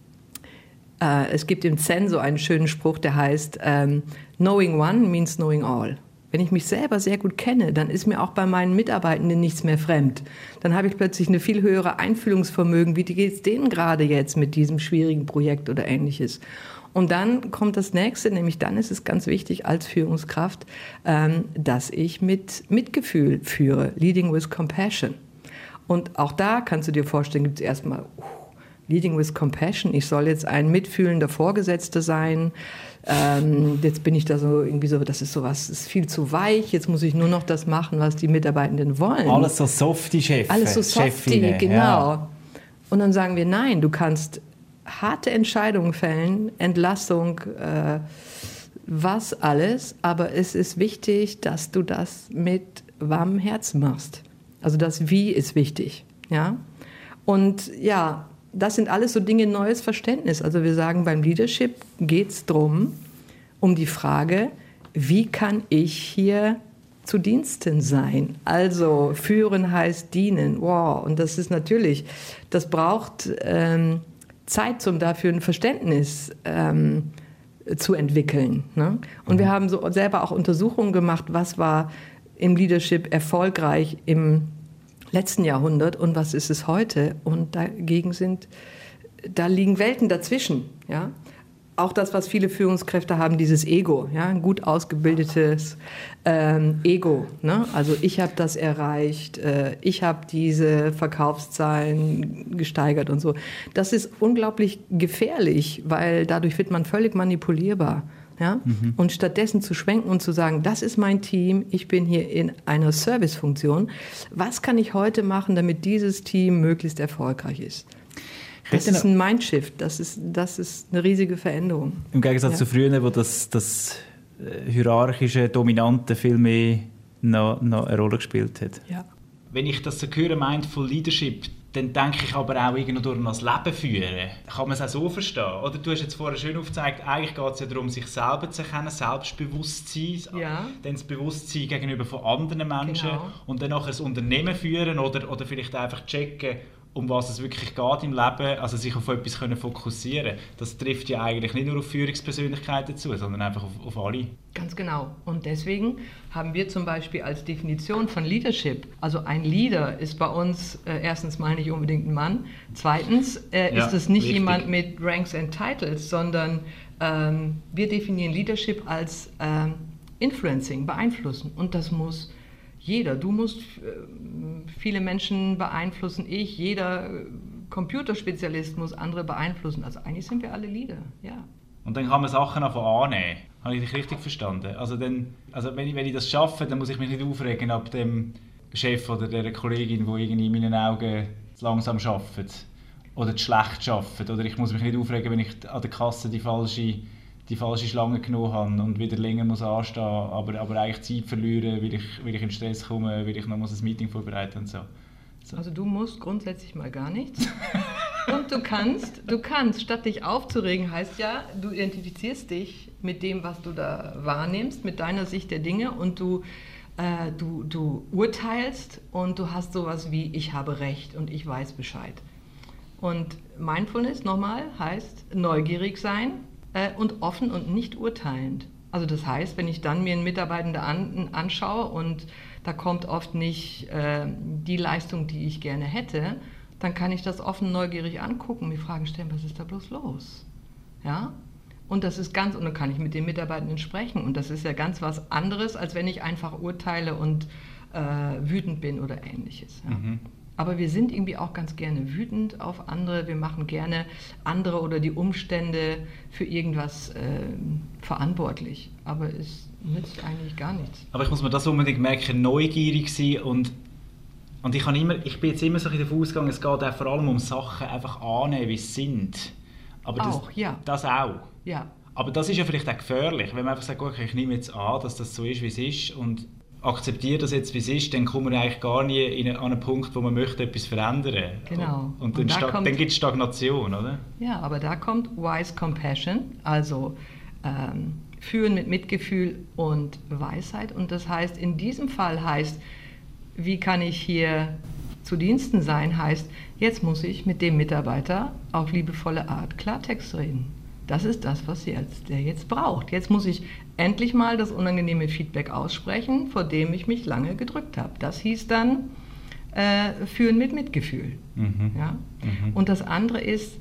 äh, es gibt im Zen so einen schönen Spruch, der heißt, ähm, knowing one means knowing all. Wenn ich mich selber sehr gut kenne, dann ist mir auch bei meinen Mitarbeitenden nichts mehr fremd. Dann habe ich plötzlich eine viel höhere Einfühlungsvermögen, wie geht es denen gerade jetzt mit diesem schwierigen Projekt oder Ähnliches. Und dann kommt das Nächste, nämlich dann ist es ganz wichtig als Führungskraft, ähm, dass ich mit Mitgefühl führe, leading with compassion. Und auch da kannst du dir vorstellen, gibt es erstmal uh, leading with compassion, ich soll jetzt ein mitfühlender Vorgesetzter sein. Ähm, jetzt bin ich da so irgendwie so, das ist sowas, das ist viel zu weich, jetzt muss ich nur noch das machen, was die Mitarbeitenden wollen. Alles so softy Chef. Alles so softy, genau. Ja. Und dann sagen wir, nein, du kannst harte Entscheidungen fällen, Entlassung, äh, was alles, aber es ist wichtig, dass du das mit warmem Herzen machst. Also das Wie ist wichtig, ja. Und ja, das sind alles so Dinge, neues Verständnis. Also wir sagen, beim Leadership geht es darum, um die Frage, wie kann ich hier zu Diensten sein? Also führen heißt dienen. Wow, und das ist natürlich, das braucht ähm, Zeit, um dafür ein Verständnis ähm, zu entwickeln. Ne? Und mhm. wir haben so selber auch Untersuchungen gemacht, was war im Leadership erfolgreich im letzten Jahrhundert und was ist es heute? Und dagegen sind, da liegen Welten dazwischen. Ja? Auch das, was viele Führungskräfte haben, dieses Ego, ja? Ein gut ausgebildetes ähm, Ego. Ne? Also ich habe das erreicht, äh, ich habe diese Verkaufszahlen gesteigert und so. Das ist unglaublich gefährlich, weil dadurch wird man völlig manipulierbar. Ja? Mhm. Und stattdessen zu schwenken und zu sagen, das ist mein Team, ich bin hier in einer Servicefunktion. Was kann ich heute machen, damit dieses Team möglichst erfolgreich ist? Das ist ein Mindshift, das ist, das ist eine riesige Veränderung. Im Gegensatz ja. zu früher, wo das, das hierarchische, dominante viel mehr noch, noch eine Rolle gespielt hat. Ja. Wenn ich das so höre, Mindful Leadership, dann denke ich aber auch irgendwie durch das Leben führen. Kann man es auch so verstehen? Oder du hast jetzt vorher schön aufgezeigt, eigentlich geht es ja darum, sich selber zu erkennen, Selbstbewusstsein, ja. dann das Bewusstsein gegenüber von anderen Menschen genau. und dann nachher das Unternehmen führen oder, oder vielleicht einfach checken, um was es wirklich geht im Leben, also sich auf etwas können fokussieren, das trifft ja eigentlich nicht nur auf Führungspersönlichkeiten zu, sondern einfach auf, auf alle. Ganz genau. Und deswegen haben wir zum Beispiel als Definition von Leadership, also ein Leader ist bei uns äh, erstens mal nicht unbedingt ein Mann, zweitens äh, ja, ist es nicht richtig. Jemand mit Ranks and Titles, sondern ähm, wir definieren Leadership als ähm, Influencing, beeinflussen. Und das muss jeder. Du musst äh, viele Menschen beeinflussen, ich, jeder äh, Computerspezialist muss andere beeinflussen. Also eigentlich sind wir alle Leader, ja. Und dann kann man Sachen einfach annehmen. Habe ich dich richtig verstanden? Also, dann, also wenn, ich, wenn ich das schaffe, dann muss ich mich nicht aufregen ab dem Chef oder der Kollegin, die irgendwie in meinen Augen zu langsam arbeitet oder zu schlecht arbeitet. Oder ich muss mich nicht aufregen, wenn ich an der Kasse die falsche, die falsche Schlange genommen habe und wieder länger muss anstehen, aber, aber eigentlich Zeit verlieren, weil ich, weil ich in Stress komme, weil ich noch ein Meeting vorbereiten muss und so. so. Also du musst grundsätzlich mal gar nichts. Und du kannst, du kannst, statt dich aufzuregen, heißt ja, du identifizierst dich mit dem, was du da wahrnimmst, mit deiner Sicht der Dinge und du, äh, du, du urteilst und du hast sowas wie, ich habe Recht und ich weiß Bescheid. Und Mindfulness, nochmal, heißt neugierig sein äh, und offen und nicht urteilend. Also das heißt, wenn ich dann mir einen Mitarbeitenden an, anschaue und da kommt oft nicht äh, die Leistung, die ich gerne hätte, dann kann ich das offen neugierig angucken, mir Fragen stellen, was ist da bloß los? Ja? Und das ist ganz, und dann kann ich mit den Mitarbeitenden sprechen. Und das ist ja ganz was anderes, als wenn ich einfach urteile und äh, wütend bin oder Ähnliches. Ja? Mhm. Aber wir sind irgendwie auch ganz gerne wütend auf andere. Wir machen gerne andere oder die Umstände für irgendwas äh, verantwortlich. Aber es nützt eigentlich gar nichts. Aber ich muss mir das unbedingt merken, neugierig sein und Und ich, immer, ich bin jetzt immer so davon ausgegangen, es geht auch vor allem um Sachen einfach annehmen, wie sie sind. Aber das auch, ja. Das auch. Ja. Aber das ist ja vielleicht auch gefährlich, wenn man einfach sagt, okay, ich nehme jetzt an, dass das so ist, wie es ist und akzeptiere das jetzt, wie es ist, dann kommt man eigentlich gar nie in eine, an einen Punkt, wo man möchte etwas verändern. Genau. Und, und dann, da dann gibt es Stagnation, oder? Ja, aber da kommt Wise Compassion, also ähm, Führen mit Mitgefühl und Weisheit. Und das heißt, in diesem Fall heißt, wie kann ich hier zu Diensten sein, heißt, jetzt muss ich mit dem Mitarbeiter auf liebevolle Art Klartext reden. Das ist das, was jetzt, der jetzt braucht. Jetzt muss ich endlich mal das unangenehme Feedback aussprechen, vor dem ich mich lange gedrückt habe. Das hieß dann äh, Führen mit Mitgefühl. Mhm. Ja? Mhm. Und das andere ist,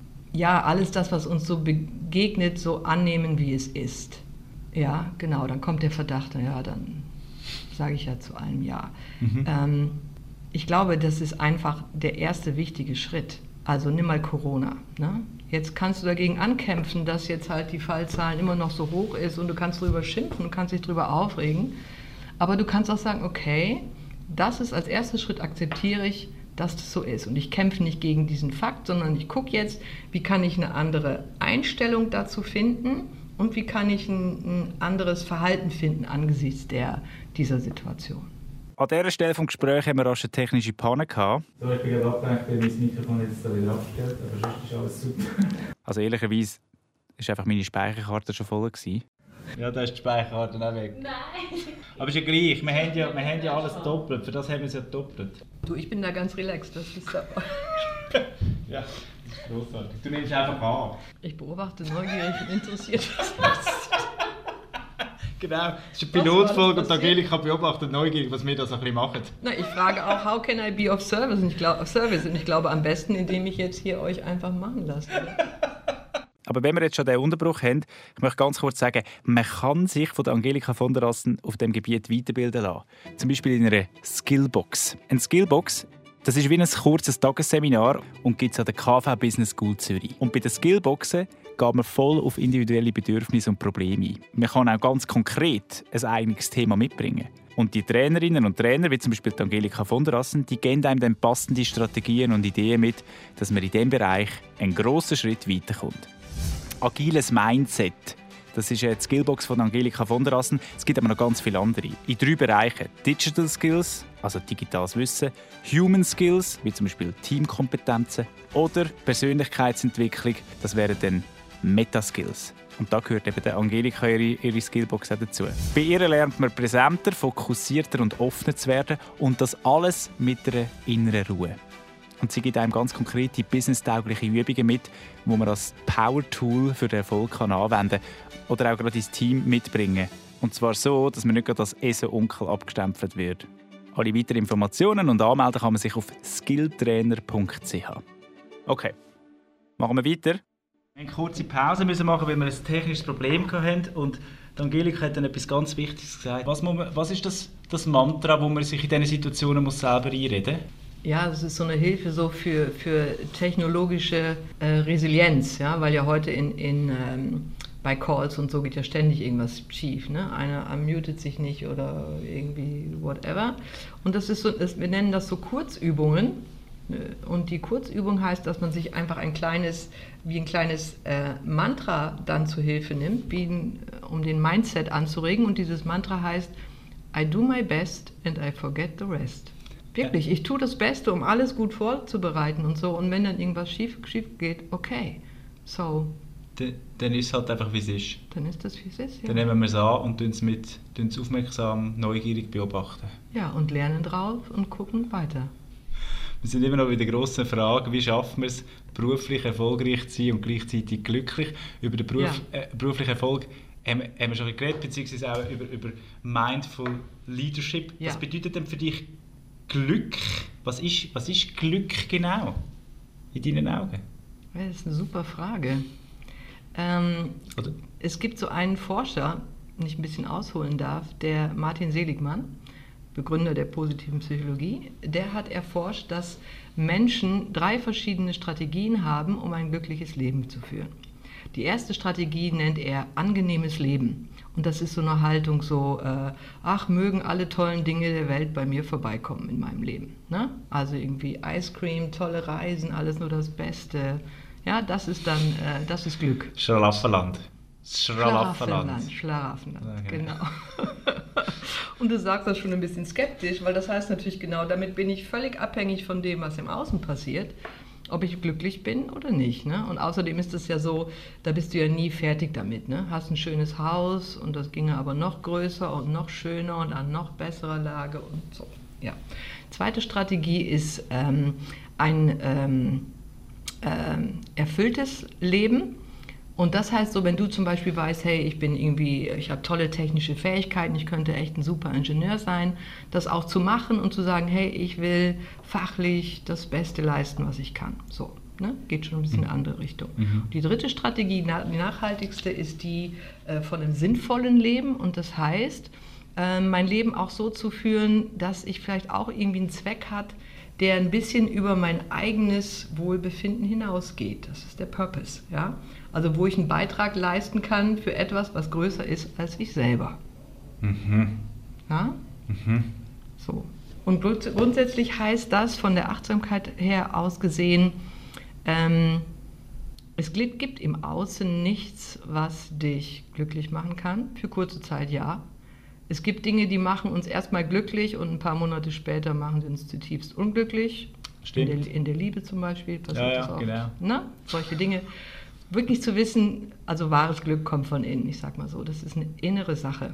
ja, alles das, was uns so begegnet, so annehmen, wie es ist. Ja, genau, dann kommt der Verdacht, ja, dann sage ich ja zu allem Ja. Mhm. Ähm, ich glaube, das ist einfach der erste wichtige Schritt. Also nimm mal Corona. Ne? Jetzt kannst du dagegen ankämpfen, dass jetzt halt die Fallzahlen immer noch so hoch ist und du kannst drüber schimpfen, du kannst dich drüber aufregen. Aber du kannst auch sagen, okay, das ist als erster Schritt, akzeptiere ich, dass das so ist. Und ich kämpfe nicht gegen diesen Fakt, sondern ich gucke jetzt, wie kann ich eine andere Einstellung dazu finden und wie kann ich ein, ein anderes Verhalten finden angesichts der, dieser Situation. An dieser Stelle des Gesprächs haben wir rasch eine technische Panne gehabt. So, ich bin gerade abgelenkt, weil mein Mikrofon jetzt da wieder abgestellt, aber sonst ist alles super. Also ehrlicherweise war einfach meine Speicherkarte schon voll gewesen. Ja, da ist die Speicherkarte auch weg. Nein! Aber ist ja gleich, wir haben ja, wir haben ja alles doppelt, für das haben wir es ja doppelt. Du, ich bin da ganz relaxed, das ist aber... Ja, das ist großartig. Du nimmst einfach an. Ich beobachte neugierig und interessiert, was passiert. Genau, das ist eine Pilotfolge und Angelika beobachtet neugierig, was wir da so ein bisschen machen. Na, ich frage auch, how can I be of service? Und ich, glaub, of service? Und ich glaube am besten, indem ich jetzt hier euch einfach machen lasse. Aber wenn wir jetzt schon den Unterbruch haben, ich möchte ganz kurz sagen, man kann sich von der Angelika von der Rassen auf diesem Gebiet weiterbilden lassen. Zum Beispiel in einer Skillbox. Eine Skillbox, das ist wie ein kurzes Tagesseminar und gibt es an der K V Business School Zürich. Und bei den Skillboxen geht man voll auf individuelle Bedürfnisse und Probleme ein. Man kann auch ganz konkret ein eigenes Thema mitbringen. Und die Trainerinnen und Trainer, wie zum Beispiel die Angelika von der Rassen, die geben einem dann passende Strategien und Ideen mit, dass man in diesem Bereich einen grossen Schritt weiterkommt. Agiles Mindset. Das ist die Skillbox von Angelika von der Rassen. Es gibt aber noch ganz viele andere. In drei Bereichen. Digital Skills, also digitales Wissen, Human Skills, wie zum Beispiel Teamkompetenzen, oder Persönlichkeitsentwicklung, das wären dann Metaskills. Und da gehört eben der Angelika ihre, ihre Skillbox auch dazu. Bei ihr lernt man präsenter, fokussierter und offener zu werden und das alles mit einer inneren Ruhe. Und sie gibt einem ganz konkrete businesstaugliche Übungen mit, die man als Power-Tool für den Erfolg kann anwenden kann oder auch gerade ins Team mitbringen. Und zwar so, dass man nicht gerade als E S O-Onkel abgestempelt wird. Alle weiteren Informationen und anmelden kann man sich auf skilltrainer punkt c h. Okay, machen wir weiter. Wir mussten eine kurze Pause machen, weil wir ein technisches Problem hatten. Und Angelika hat dann etwas ganz Wichtiges gesagt. Was, muss man, was ist das, das Mantra, wo man sich in diesen Situationen muss selber einreden muss? Ja, das ist so eine Hilfe so für, für technologische äh, Resilienz, ja, weil ja heute in, in, ähm, bei Calls und so geht ja ständig irgendwas schief. Ne? Einer unmutet sich nicht oder irgendwie whatever. Und das ist so, das, wir nennen das so Kurzübungen. Und die Kurzübung heißt, dass man sich einfach ein kleines, wie ein kleines äh, Mantra dann zu Hilfe nimmt, wie, um den Mindset anzuregen. Und dieses Mantra heißt, I do my best and I forget the rest. Wirklich, ich tue das Beste, um alles gut vorzubereiten und so. Und wenn dann irgendwas schief, schief geht, okay. So. Dann, dann ist es halt einfach, wie es ist. Dann ist das, wie es ist, ja. Dann nehmen wir es an und tun es mit, tun es aufmerksam, neugierig beobachten. Ja, und lernen drauf und gucken weiter. Wir sind immer noch bei der grossen Frage, wie schaffen wir es, beruflich erfolgreich zu sein und gleichzeitig glücklich. Über den Beruf, ja. äh, beruflichen Erfolg haben, haben wir schon geredet, beziehungsweise auch über, über Mindful Leadership. Ja. Was bedeutet denn für dich Glück? Was ist, was ist Glück genau in deinen Augen? Das ist eine super Frage. Ähm, es gibt so einen Forscher, wenn ich ein bisschen ausholen darf, der Martin Seligmann, Begründer der positiven Psychologie, der hat erforscht, dass Menschen drei verschiedene Strategien haben, um ein glückliches Leben zu führen. Die erste Strategie nennt er angenehmes Leben. Und das ist so eine Haltung so, äh, ach, mögen alle tollen Dinge der Welt bei mir vorbeikommen in meinem Leben. Ne? Also irgendwie Ice Cream, tolle Reisen, alles nur das Beste. Ja, das ist dann, äh, das ist Glück. Schlaraffenland. Schlaraffenland. Schlaraffenland, okay. Genau. Und du sagst das schon ein bisschen skeptisch, weil das heißt natürlich genau, damit bin ich völlig abhängig von dem, was im Außen passiert, ob ich glücklich bin oder nicht. Ne? Und außerdem ist es ja so, da bist du ja nie fertig damit. Ne? Hast ein schönes Haus und das ginge aber noch größer und noch schöner und an noch besserer Lage und so. Ja. Zweite Strategie ist ähm, ein ähm, ähm, erfülltes Leben. Und das heißt so, wenn du zum Beispiel weißt, hey, ich bin irgendwie, ich habe tolle technische Fähigkeiten, ich könnte echt ein super Ingenieur sein, das auch zu machen und zu sagen, hey, ich will fachlich das Beste leisten, was ich kann. So, ne? Geht schon ein bisschen in eine andere Richtung. Mhm. Die dritte Strategie, die nachhaltigste, ist die äh, von einem sinnvollen Leben. Und das heißt, äh, mein Leben auch so zu führen, dass ich vielleicht auch irgendwie einen Zweck hat, der ein bisschen über mein eigenes Wohlbefinden hinausgeht. Das ist der Purpose, ja. Also wo ich einen Beitrag leisten kann für etwas, was größer ist als ich selber. Mhm. Ja? Mhm. So. Und grundsätzlich heißt das von der Achtsamkeit her aus gesehen, ähm, es gibt im Außen nichts, was dich glücklich machen kann. Für kurze Zeit ja. Es gibt Dinge, die machen uns erstmal glücklich und ein paar Monate später machen sie uns zutiefst unglücklich. Stimmt. In der, in der Liebe zum Beispiel passiert ja, ja, das auch. Genau. Na, solche Dinge. Wirklich zu wissen, also wahres Glück kommt von innen, ich sag mal so, das ist eine innere Sache.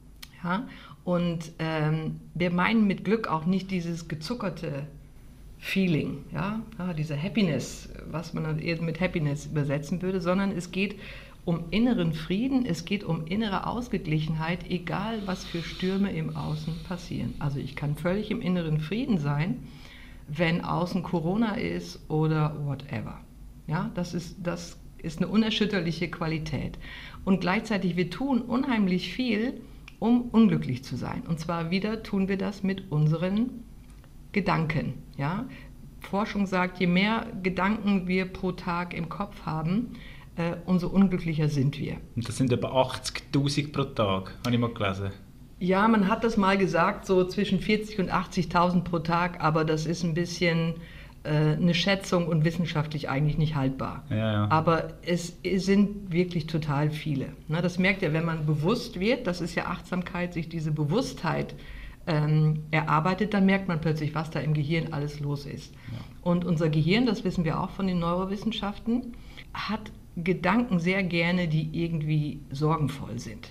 Ja? Und ähm, wir meinen mit Glück auch nicht dieses gezuckerte Feeling, ja? Ja, diese Happiness, was man dann eher mit Happiness übersetzen würde, sondern es geht um inneren Frieden, es geht um innere Ausgeglichenheit, egal was für Stürme im Außen passieren. Also ich kann völlig im inneren Frieden sein, wenn außen Corona ist oder whatever. Ja, das ist, das ist eine unerschütterliche Qualität. Und gleichzeitig, wir tun unheimlich viel, um unglücklich zu sein. Und zwar wieder tun wir das mit unseren Gedanken. Ja? Forschung sagt, je mehr Gedanken wir pro Tag im Kopf haben, äh, umso unglücklicher sind wir. Und das sind etwa achtzigtausend pro Tag, habe ich mal gelesen. Ja, man hat das mal gesagt, so zwischen vierzig und achtzigtausend pro Tag, aber das ist ein bisschen eine Schätzung und wissenschaftlich eigentlich nicht haltbar. Ja, ja. Aber es sind wirklich total viele. Das merkt ihr, wenn man bewusst wird, das ist ja Achtsamkeit, sich diese Bewusstheit ähm, erarbeitet, dann merkt man plötzlich, was da im Gehirn alles los ist. Ja. Und unser Gehirn, das wissen wir auch von den Neurowissenschaften, hat Gedanken sehr gerne, die irgendwie sorgenvoll sind.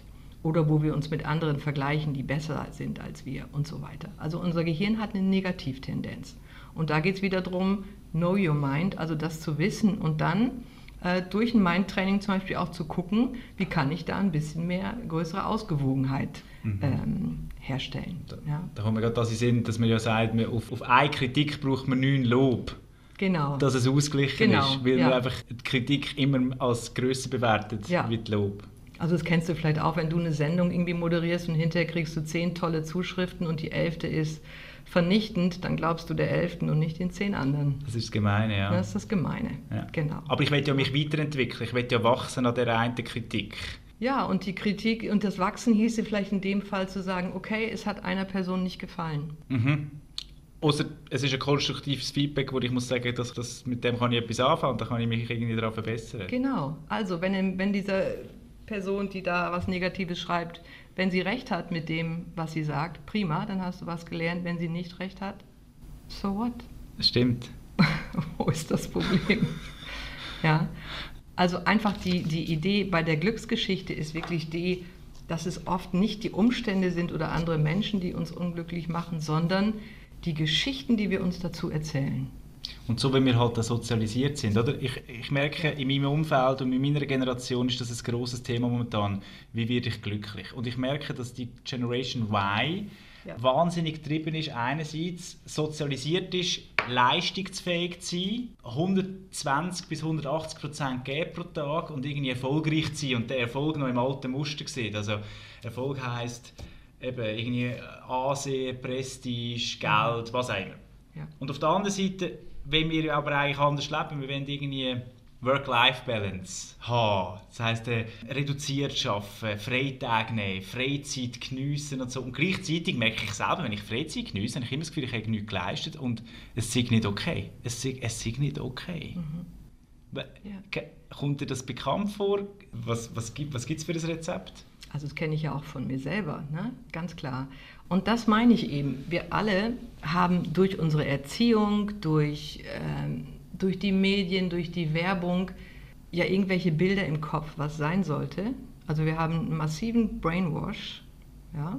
oder wo wir uns mit anderen vergleichen, die besser sind als wir und so weiter. Also unser Gehirn hat eine Negativtendenz. Und da geht es wieder darum, know your mind, also das zu wissen und dann äh, durch ein Mindtraining zum Beispiel auch zu gucken, wie kann ich da ein bisschen mehr größere Ausgewogenheit mhm. ähm, herstellen. Da, ja. da kommen wir gerade das in Sinn, dass man ja sagt, man auf, auf eine Kritik braucht man neun Lob. Genau. Dass es ausgeglichen genau. ist, weil ja. man einfach die Kritik immer als grösser bewertet ja. wie das Lob. Also das kennst du vielleicht auch, wenn du eine Sendung irgendwie moderierst und hinterher kriegst du zehn tolle Zuschriften und die elfte ist vernichtend, dann glaubst du der elften und nicht den zehn anderen. Das ist das Gemeine, ja. Das ist das Gemeine, ja. genau. Aber ich will ja mich weiterentwickeln, ich will ja wachsen an der einen Kritik. Ja, und die Kritik und das Wachsen hieße vielleicht in dem Fall zu sagen, okay, es hat einer Person nicht gefallen. Mhm. Ausser es ist ein konstruktives Feedback, wo ich muss sagen, dass das, mit dem kann ich etwas anfangen und dann kann ich mich irgendwie daran verbessern. Genau, also wenn, wenn diese Person, die da was Negatives schreibt, wenn sie recht hat mit dem, was sie sagt, prima, dann hast du was gelernt. Wenn sie nicht recht hat, so what? Das stimmt. Wo ist das Problem? Ja, also einfach die, die Idee bei der Glücksgeschichte ist wirklich die, dass es oft nicht die Umstände sind oder andere Menschen, die uns unglücklich machen, sondern die Geschichten, die wir uns dazu erzählen. Und so, wenn wir halt da sozialisiert sind, oder? Ich, ich merke, in meinem Umfeld und in meiner Generation ist das ein grosses Thema momentan. Wie werde ich glücklich? Und ich merke, dass die Generation Y ja. wahnsinnig getrieben ist, einerseits sozialisiert ist, leistungsfähig zu sein, hundertzwanzig bis hundertachtzig Prozent geben pro Tag und irgendwie erfolgreich zu sein und den Erfolg noch im alten Muster sieht. Also Erfolg heisst eben irgendwie Ansehen, Prestige, Geld, was auch immer. Ja. Und auf der anderen Seite, wenn wir aber eigentlich anders leben, wir wollen irgendwie Work-Life-Balance haben, das heisst äh, reduziert arbeiten, Freitage nehmen, Freizeit geniessen und so. Und gleichzeitig merke ich selber, wenn ich Freizeit geniesse, habe ich immer das Gefühl, ich habe nichts geleistet und es sei nicht okay. Es sei, es sei nicht okay. Mhm. Ja. Kommt dir das bekannt vor? Was, was gibt es was für ein Rezept? Also das kenne ich ja auch von mir selber, ne? Ganz klar. Und das meine ich eben. Wir alle haben durch unsere Erziehung, durch, ähm, durch die Medien, durch die Werbung ja irgendwelche Bilder im Kopf, was sein sollte. Also wir haben einen massiven Brainwash, ja,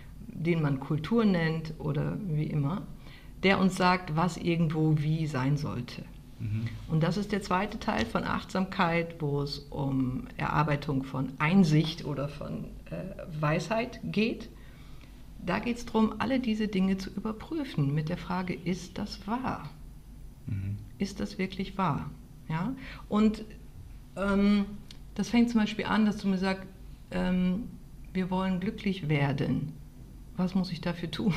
den man Kultur nennt oder wie immer, der uns sagt, was irgendwo wie sein sollte. Mhm. Und das ist der zweite Teil von Achtsamkeit, wo es um Erarbeitung von Einsicht oder von äh, Weisheit geht. Da geht es darum, alle diese Dinge zu überprüfen mit der Frage, ist das wahr? Mhm. Ist das wirklich wahr? Ja? Und ähm, das fängt zum Beispiel an, dass du mir sagst, ähm, wir wollen glücklich werden. Was muss ich dafür tun?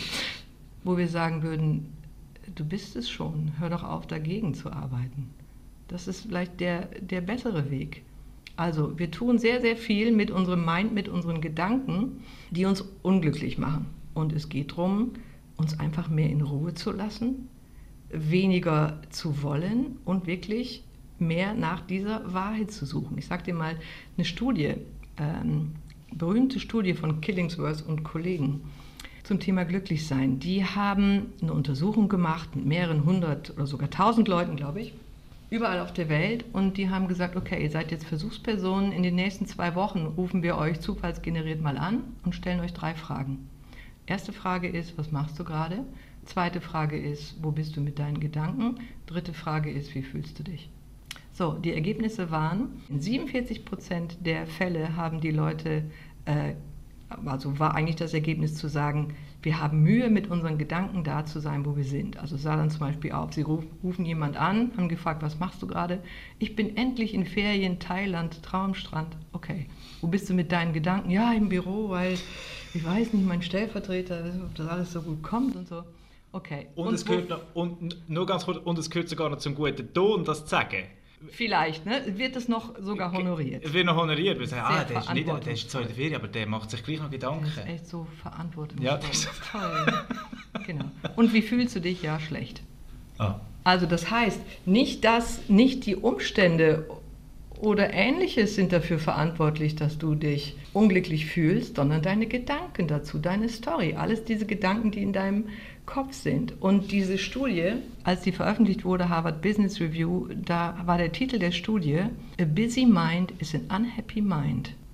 Wo wir sagen würden, du bist es schon, hör doch auf, dagegen zu arbeiten. Das ist vielleicht der, der bessere Weg. Also wir tun sehr, sehr viel mit unserem Mind, mit unseren Gedanken, die uns unglücklich machen. Und es geht darum, uns einfach mehr in Ruhe zu lassen, weniger zu wollen und wirklich mehr nach dieser Wahrheit zu suchen. Ich sage dir mal eine Studie, ähm, berühmte Studie von Killingsworth und Kollegen zum Thema Glücklichsein. Die haben eine Untersuchung gemacht mit mehreren hundert oder sogar tausend Leuten, glaube ich, überall auf der Welt, und die haben gesagt, okay, ihr seid jetzt Versuchspersonen, in den nächsten zwei Wochen rufen wir euch zufallsgeneriert mal an und stellen euch drei Fragen. Erste Frage ist, was machst du gerade? Zweite Frage ist, wo bist du mit deinen Gedanken? Dritte Frage ist, wie fühlst du dich? So, die Ergebnisse waren, in siebenundvierzig Prozent der Fälle haben die Leute, äh, also war eigentlich das Ergebnis zu sagen, wir haben Mühe, mit unseren Gedanken da zu sein, wo wir sind. Also es sah dann zum Beispiel auf, sie rufen jemand an, haben gefragt, was machst du gerade? Ich bin endlich in Ferien, Thailand, Traumstrand. Okay, wo bist du mit deinen Gedanken? Ja, im Büro, weil ich weiß nicht, mein Stellvertreter, ob das alles so gut kommt und so. Okay. Und, und, es, gehört noch, und, nur ganz kurz, und es gehört sogar noch zum guten Ton, das zu sagen. Vielleicht, ne? Wird es noch sogar honoriert? Es wird noch honoriert, weil sie sagen, ah, der ist, nicht, der ist zwar in der Ferien, aber der macht sich gleich noch Gedanken. Das ist echt so verantwortungsvoll. Ja, das ist toll. Genau. Und wie fühlst du dich? Ja, schlecht. Ah. Also das heißt, nicht das, nicht die Umstände oder Ähnliches sind dafür verantwortlich, dass du dich unglücklich fühlst, sondern deine Gedanken dazu, deine Story, alles diese Gedanken, die in deinem Kopf sind. Und diese Studie, als die veröffentlicht wurde, Harvard Business Review, da war der Titel der Studie, A busy mind is an unhappy mind.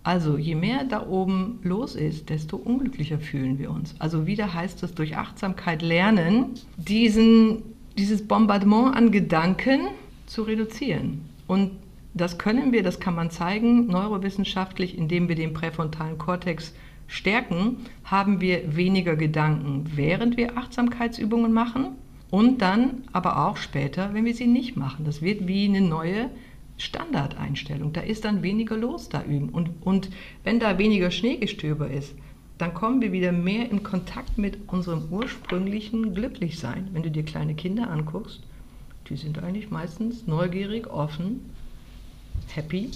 Also je mehr da oben los ist, desto unglücklicher fühlen wir uns. Also wieder heißt es durch Achtsamkeit lernen, diesen, dieses Bombardement an Gedanken zu reduzieren. Und das können wir, das kann man zeigen, neurowissenschaftlich, indem wir den präfrontalen Kortex stärken, haben wir weniger Gedanken, während wir Achtsamkeitsübungen machen und dann aber auch später, wenn wir sie nicht machen. Das wird wie eine neue Standardeinstellung. Da ist dann weniger los da üben. Und, und wenn da weniger Schneegestöber ist, dann kommen wir wieder mehr in Kontakt mit unserem ursprünglichen Glücklichsein. Wenn du dir kleine Kinder anguckst, die sind eigentlich meistens neugierig, offen, happy.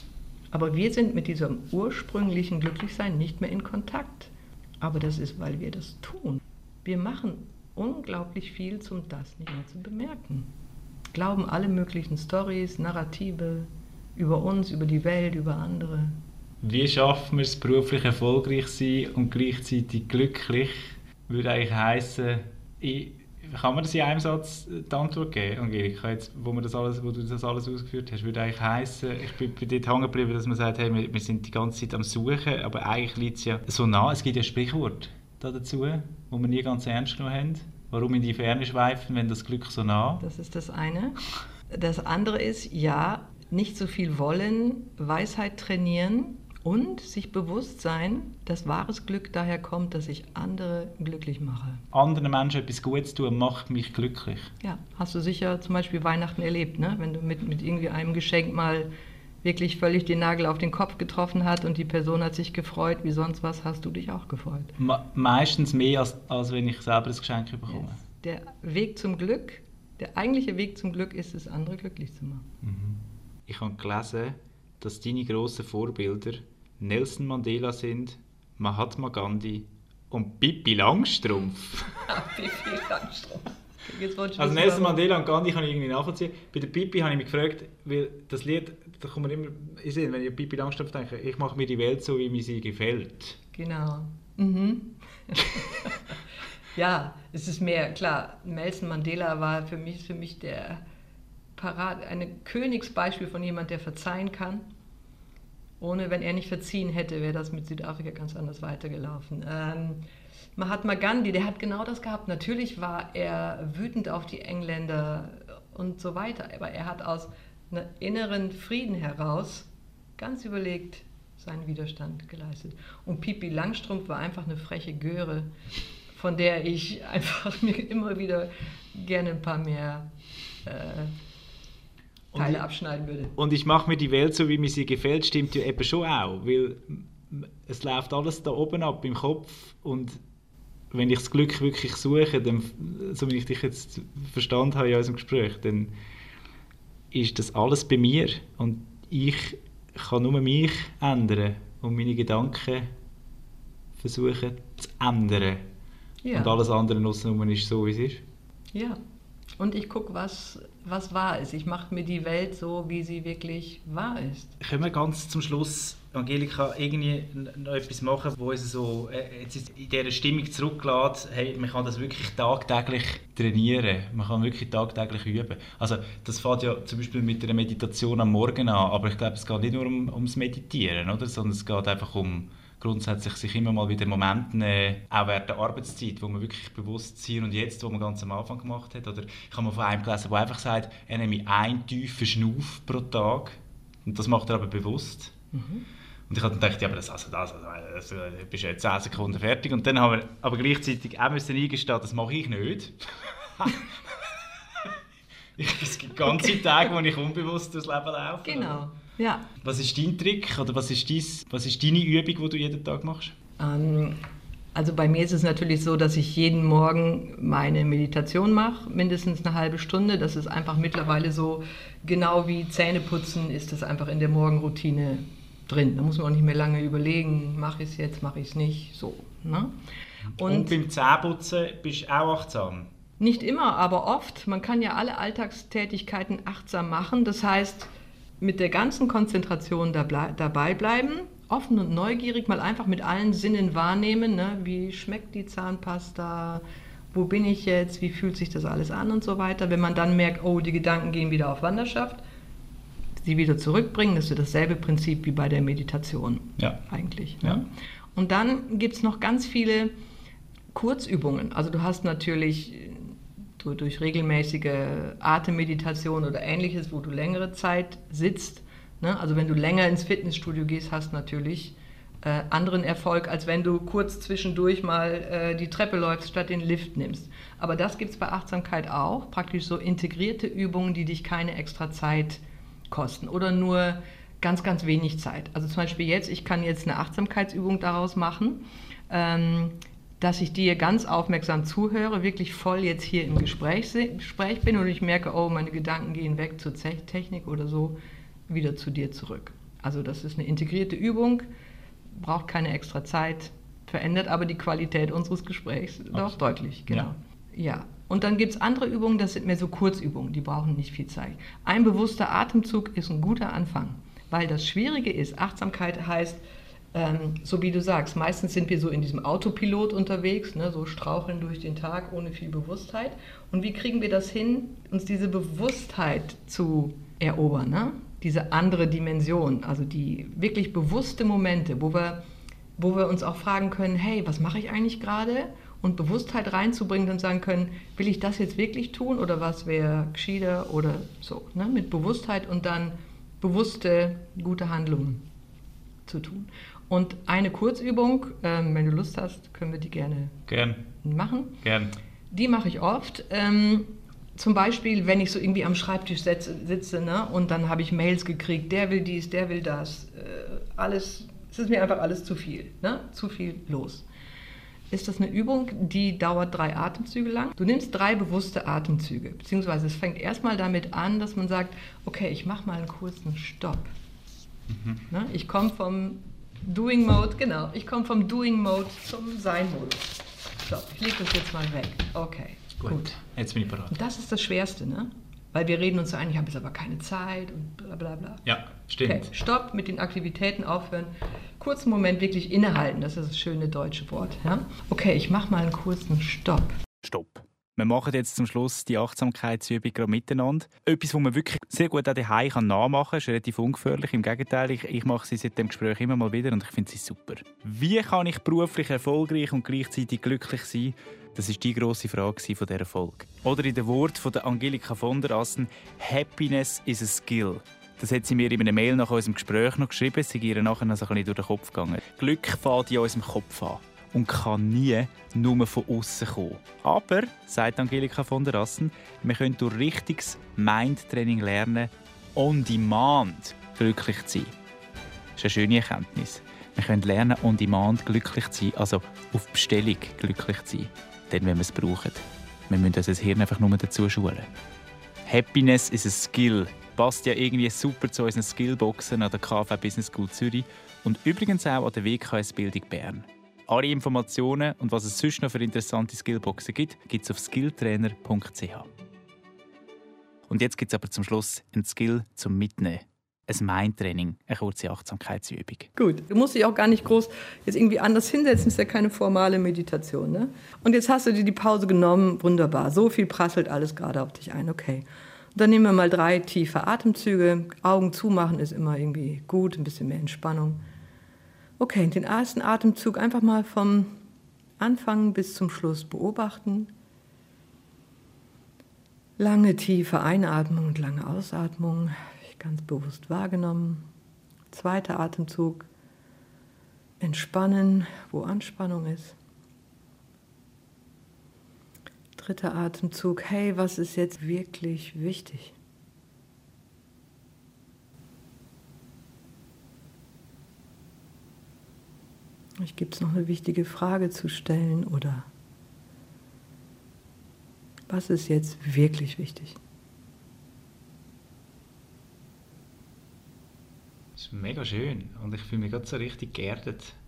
Aber wir sind mit diesem ursprünglichen Glücklichsein nicht mehr in Kontakt. Aber das ist, weil wir das tun. Wir machen unglaublich viel, um das nicht mehr zu bemerken. Glauben alle möglichen Storys, Narrative über uns, über die Welt, über andere. Wie schaffen wir es, beruflich erfolgreich sein und gleichzeitig glücklich? Würde eigentlich heissen, ich, kann man das in einem Satz die Antwort geben, Angelika, jetzt, wo, wir das alles, wo du das alles ausgeführt hast? Würde eigentlich heissen, ich bin bei dort hängen geblieben, dass man sagt, hey, wir, wir sind die ganze Zeit am Suchen, aber eigentlich liegt es ja so nah. Es gibt ja ein Sprichwort da dazu, wo wir nie ganz ernst genommen haben. Warum in die Ferne schweifen, wenn das Glück so nah? Das ist das eine. Das andere ist, ja, nicht so viel wollen, Weisheit trainieren und sich bewusst sein, dass wahres Glück daher kommt, dass ich andere glücklich mache. Anderen Menschen etwas Gutes tun, macht mich glücklich. Ja, hast du sicher zum Beispiel Weihnachten erlebt, ne? Wenn du mit, mit irgendwie einem Geschenk mal wirklich völlig den Nagel auf den Kopf getroffen hat und die Person hat sich gefreut, wie sonst was, hast du dich auch gefreut. Me- meistens mehr, als, als wenn ich selber das Geschenk bekomme. Yes. Der Weg zum Glück, der eigentliche Weg zum Glück ist es, andere glücklich zu machen. Mhm. Ich habe gelesen, dass deine grossen Vorbilder Nelson Mandela sind, Mahatma Gandhi und Pippi Langstrumpf. Pippi Langstrumpf. Also Nelson Mandela und Gandhi kann ich irgendwie nachvollziehen. Bei der Pippi habe ich mich gefragt, weil das Lied, da kommt mir immer in Sinn, wenn ich an Pippi Langstrumpf denke, ich mache mir die Welt so, wie mir sie gefällt. Genau. Mhm. Ja, es ist mehr, klar, Nelson Mandela war für mich, für mich der Parade, ein Königsbeispiel von jemand, der verzeihen kann. Ohne, wenn er nicht verziehen hätte, wäre das mit Südafrika ganz anders weitergelaufen. Ähm, Mahatma Gandhi, der hat genau das gehabt. Natürlich war er wütend auf die Engländer und so weiter, aber er hat aus einem inneren Frieden heraus ganz überlegt seinen Widerstand geleistet. Und Pippi Langstrumpf war einfach eine freche Göre, von der ich einfach mir immer wieder gerne ein paar mehr äh, Teile ich, abschneiden würde. Und ich mache mir die Welt so, wie mir sie gefällt, stimmt ja eben schon auch, weil es läuft alles da oben ab im Kopf und wenn ich das Glück wirklich suche, dann, so wie ich dich jetzt verstanden habe in unserem Gespräch, dann ist das alles bei mir und ich kann nur mich ändern und meine Gedanken versuchen zu ändern. Ja. Und alles andere außenrum ist so, wie es ist. Ja, und ich gucke, was, was wahr ist. Ich mache mir die Welt so, wie sie wirklich wahr ist. Können wir ganz zum Schluss, Angelika, irgendwie noch etwas machen, wo uns so äh, jetzt in dieser Stimmung zurücklässt, hey, man kann das wirklich tagtäglich trainieren, man kann wirklich tagtäglich üben. Also das fängt ja zum Beispiel mit einer Meditation am Morgen an, aber ich glaube, es geht nicht nur um, ums Meditieren, oder? Sondern es geht einfach um grundsätzlich sich immer mal wieder Momente nehmen, auch während der Arbeitszeit, wo man wirklich bewusst das Hier und Jetzt, was man ganz am Anfang gemacht hat. Oder ich habe mal von einem gelesen, der einfach sagt, er nehme einen tiefen Schnuff pro Tag und das macht er aber bewusst. Mhm. Und ich habe dann gedacht, ja, aber das, also das, also, das, du bist ja zehn Sekunden fertig. Und dann haben wir aber gleichzeitig auch müssen eingestehen, das mache ich nicht. Es gibt ganze Tage, wo ich unbewusst durchs Leben laufe. Genau, ja. Was ist dein Trick oder was ist, dies, was ist deine Übung, die du jeden Tag machst? Ähm, also bei mir ist es natürlich so, dass ich jeden Morgen meine Meditation mache, mindestens eine halbe Stunde. Das ist einfach mittlerweile so, genau wie Zähneputzen ist das einfach in der Morgenroutine drin. Da muss man auch nicht mehr lange überlegen, mache ich es jetzt, mache ich es nicht, so. Ne? Und, Und beim Zähneputzen bist du auch achtsam? Nicht immer, aber oft. Man kann ja alle Alltagstätigkeiten achtsam machen. Das heißt, mit der ganzen Konzentration dabei bleiben, offen und neugierig, mal einfach mit allen Sinnen wahrnehmen, ne? Wie schmeckt die Zahnpasta, wo bin ich jetzt, wie fühlt sich das alles an und so weiter. Wenn man dann merkt, oh, die Gedanken gehen wieder auf Wanderschaft, sie wieder zurückbringen. Das ist dasselbe Prinzip wie bei der Meditation ja. eigentlich. Ja. Ne? Und dann gibt es noch ganz viele Kurzübungen. Also du hast natürlich du, durch regelmäßige Atemmeditation oder Ähnliches, wo du längere Zeit sitzt. Ne? Also wenn du länger ins Fitnessstudio gehst, hast du natürlich äh, anderen Erfolg, als wenn du kurz zwischendurch mal äh, die Treppe läufst, statt den Lift nimmst. Aber das gibt es bei Achtsamkeit auch, praktisch so integrierte Übungen, die dich keine extra Zeit kosten oder nur ganz, ganz wenig Zeit. Also zum Beispiel jetzt, ich kann jetzt eine Achtsamkeitsübung daraus machen, ähm, dass ich dir ganz aufmerksam zuhöre, wirklich voll jetzt hier im Gespräch, Gespräch bin und ich merke, oh, meine Gedanken gehen weg zur Technik oder so, wieder zu dir zurück. Also das ist eine integrierte Übung, braucht keine extra Zeit, verändert aber die Qualität unseres Gesprächs doch deutlich. Genau. Ja. ja. Und dann gibt es andere Übungen, das sind mehr so Kurzübungen, die brauchen nicht viel Zeit. Ein bewusster Atemzug ist ein guter Anfang, weil das Schwierige ist, Achtsamkeit heißt, ähm, so wie du sagst, meistens sind wir so in diesem Autopilot unterwegs, ne, so straucheln durch den Tag ohne viel Bewusstheit. Und wie kriegen wir das hin, uns diese Bewusstheit zu erobern, ne? Diese andere Dimension, also die wirklich bewusste Momente, wo wir, wo wir uns auch fragen können, hey, was mache ich eigentlich gerade? Und Bewusstheit reinzubringen und sagen können, will ich das jetzt wirklich tun oder was wäre gescheiter oder so. Ne? Mit Bewusstheit und dann bewusste, gute Handlungen zu tun. Und eine Kurzübung, ähm, wenn du Lust hast, können wir die gerne Gern. machen. Gern. Die mache ich oft. Ähm, zum Beispiel, wenn ich so irgendwie am Schreibtisch sitze, sitze ne, und dann habe ich Mails gekriegt, der will dies, der will das. Äh, alles, es ist mir einfach alles zu viel. Ne? Zu viel los. Ist das eine Übung, die dauert drei Atemzüge lang. Du nimmst drei bewusste Atemzüge, beziehungsweise es fängt erstmal damit an, dass man sagt, okay, ich mache mal einen kurzen Stopp. Mhm. Ne? Ich komme vom Doing Mode, genau, ich komme vom Doing Mode zum Sein Mode. So, ich lege das jetzt mal weg. Okay, gut. gut. Jetzt bin ich bereit. Und das ist das Schwerste, ne? Weil wir reden uns so ein, ich habe jetzt aber keine Zeit und bla bla bla. Ja, stimmt. Okay, Stopp, mit den Aktivitäten aufhören. Kurzen Moment wirklich innehalten, das ist das schöne deutsche Wort. Ja? Okay, ich mache mal einen kurzen Stopp. Stopp. Wir machen jetzt zum Schluss die Achtsamkeitsübung gerade miteinander. Etwas, was man wirklich sehr gut auch daheim kann nachmachen kann, ist relativ ungefährlich. Im Gegenteil, ich, ich mache sie seit dem Gespräch immer mal wieder und ich finde sie super. Wie kann ich beruflich erfolgreich und gleichzeitig glücklich sein? Das war die grosse Frage von dieser Folge. Oder in den Worten von Angelika von der Assen, «Happiness is a skill». Das hat sie mir in einer Mail nach unserem Gespräch noch geschrieben, sie ist ihr nachher noch so ein bisschen durch den Kopf gegangen. Glück fängt in unserem Kopf an und kann nie nur von außen kommen. Aber, sagt Angelika von der Assen, wir können durch richtiges Mindtraining lernen, on demand glücklich zu sein. Das ist eine schöne Erkenntnis. Wir können lernen, on demand glücklich zu sein, also auf Bestellung glücklich zu sein, dann, wenn wir es brauchen. Wir müssen unser Hirn einfach nur dazu schulen. Happiness is a skill. Passt ja irgendwie super zu unseren Skillboxen an der K V Business School Zürich und übrigens auch an der W K S Bildung Bern. Alle Informationen und was es sonst noch für interessante Skillboxen gibt, gibt es auf skilltrainer punkt c h. Und jetzt gibt es aber zum Schluss ein Skill zum Mitnehmen. Ein Mindtraining, eine kurze Achtsamkeitsübung. Gut, du musst dich auch gar nicht groß jetzt irgendwie anders hinsetzen, ist ja keine formale Meditation. Ne? Und jetzt hast du dir die Pause genommen, wunderbar, so viel prasselt alles gerade auf dich ein, okay. Dann nehmen wir mal drei tiefe Atemzüge. Augen zumachen ist immer irgendwie gut, ein bisschen mehr Entspannung. Okay, den ersten Atemzug einfach mal vom Anfang bis zum Schluss beobachten. Lange, tiefe Einatmung und lange Ausatmung, ganz bewusst wahrgenommen. Zweiter Atemzug, entspannen, wo Anspannung ist. Dritter Atemzug, hey, was ist jetzt wirklich wichtig? Vielleicht gibt es noch eine wichtige Frage zu stellen oder was ist jetzt wirklich wichtig? Das ist mega schön und ich fühle mich gerade so richtig geerdet.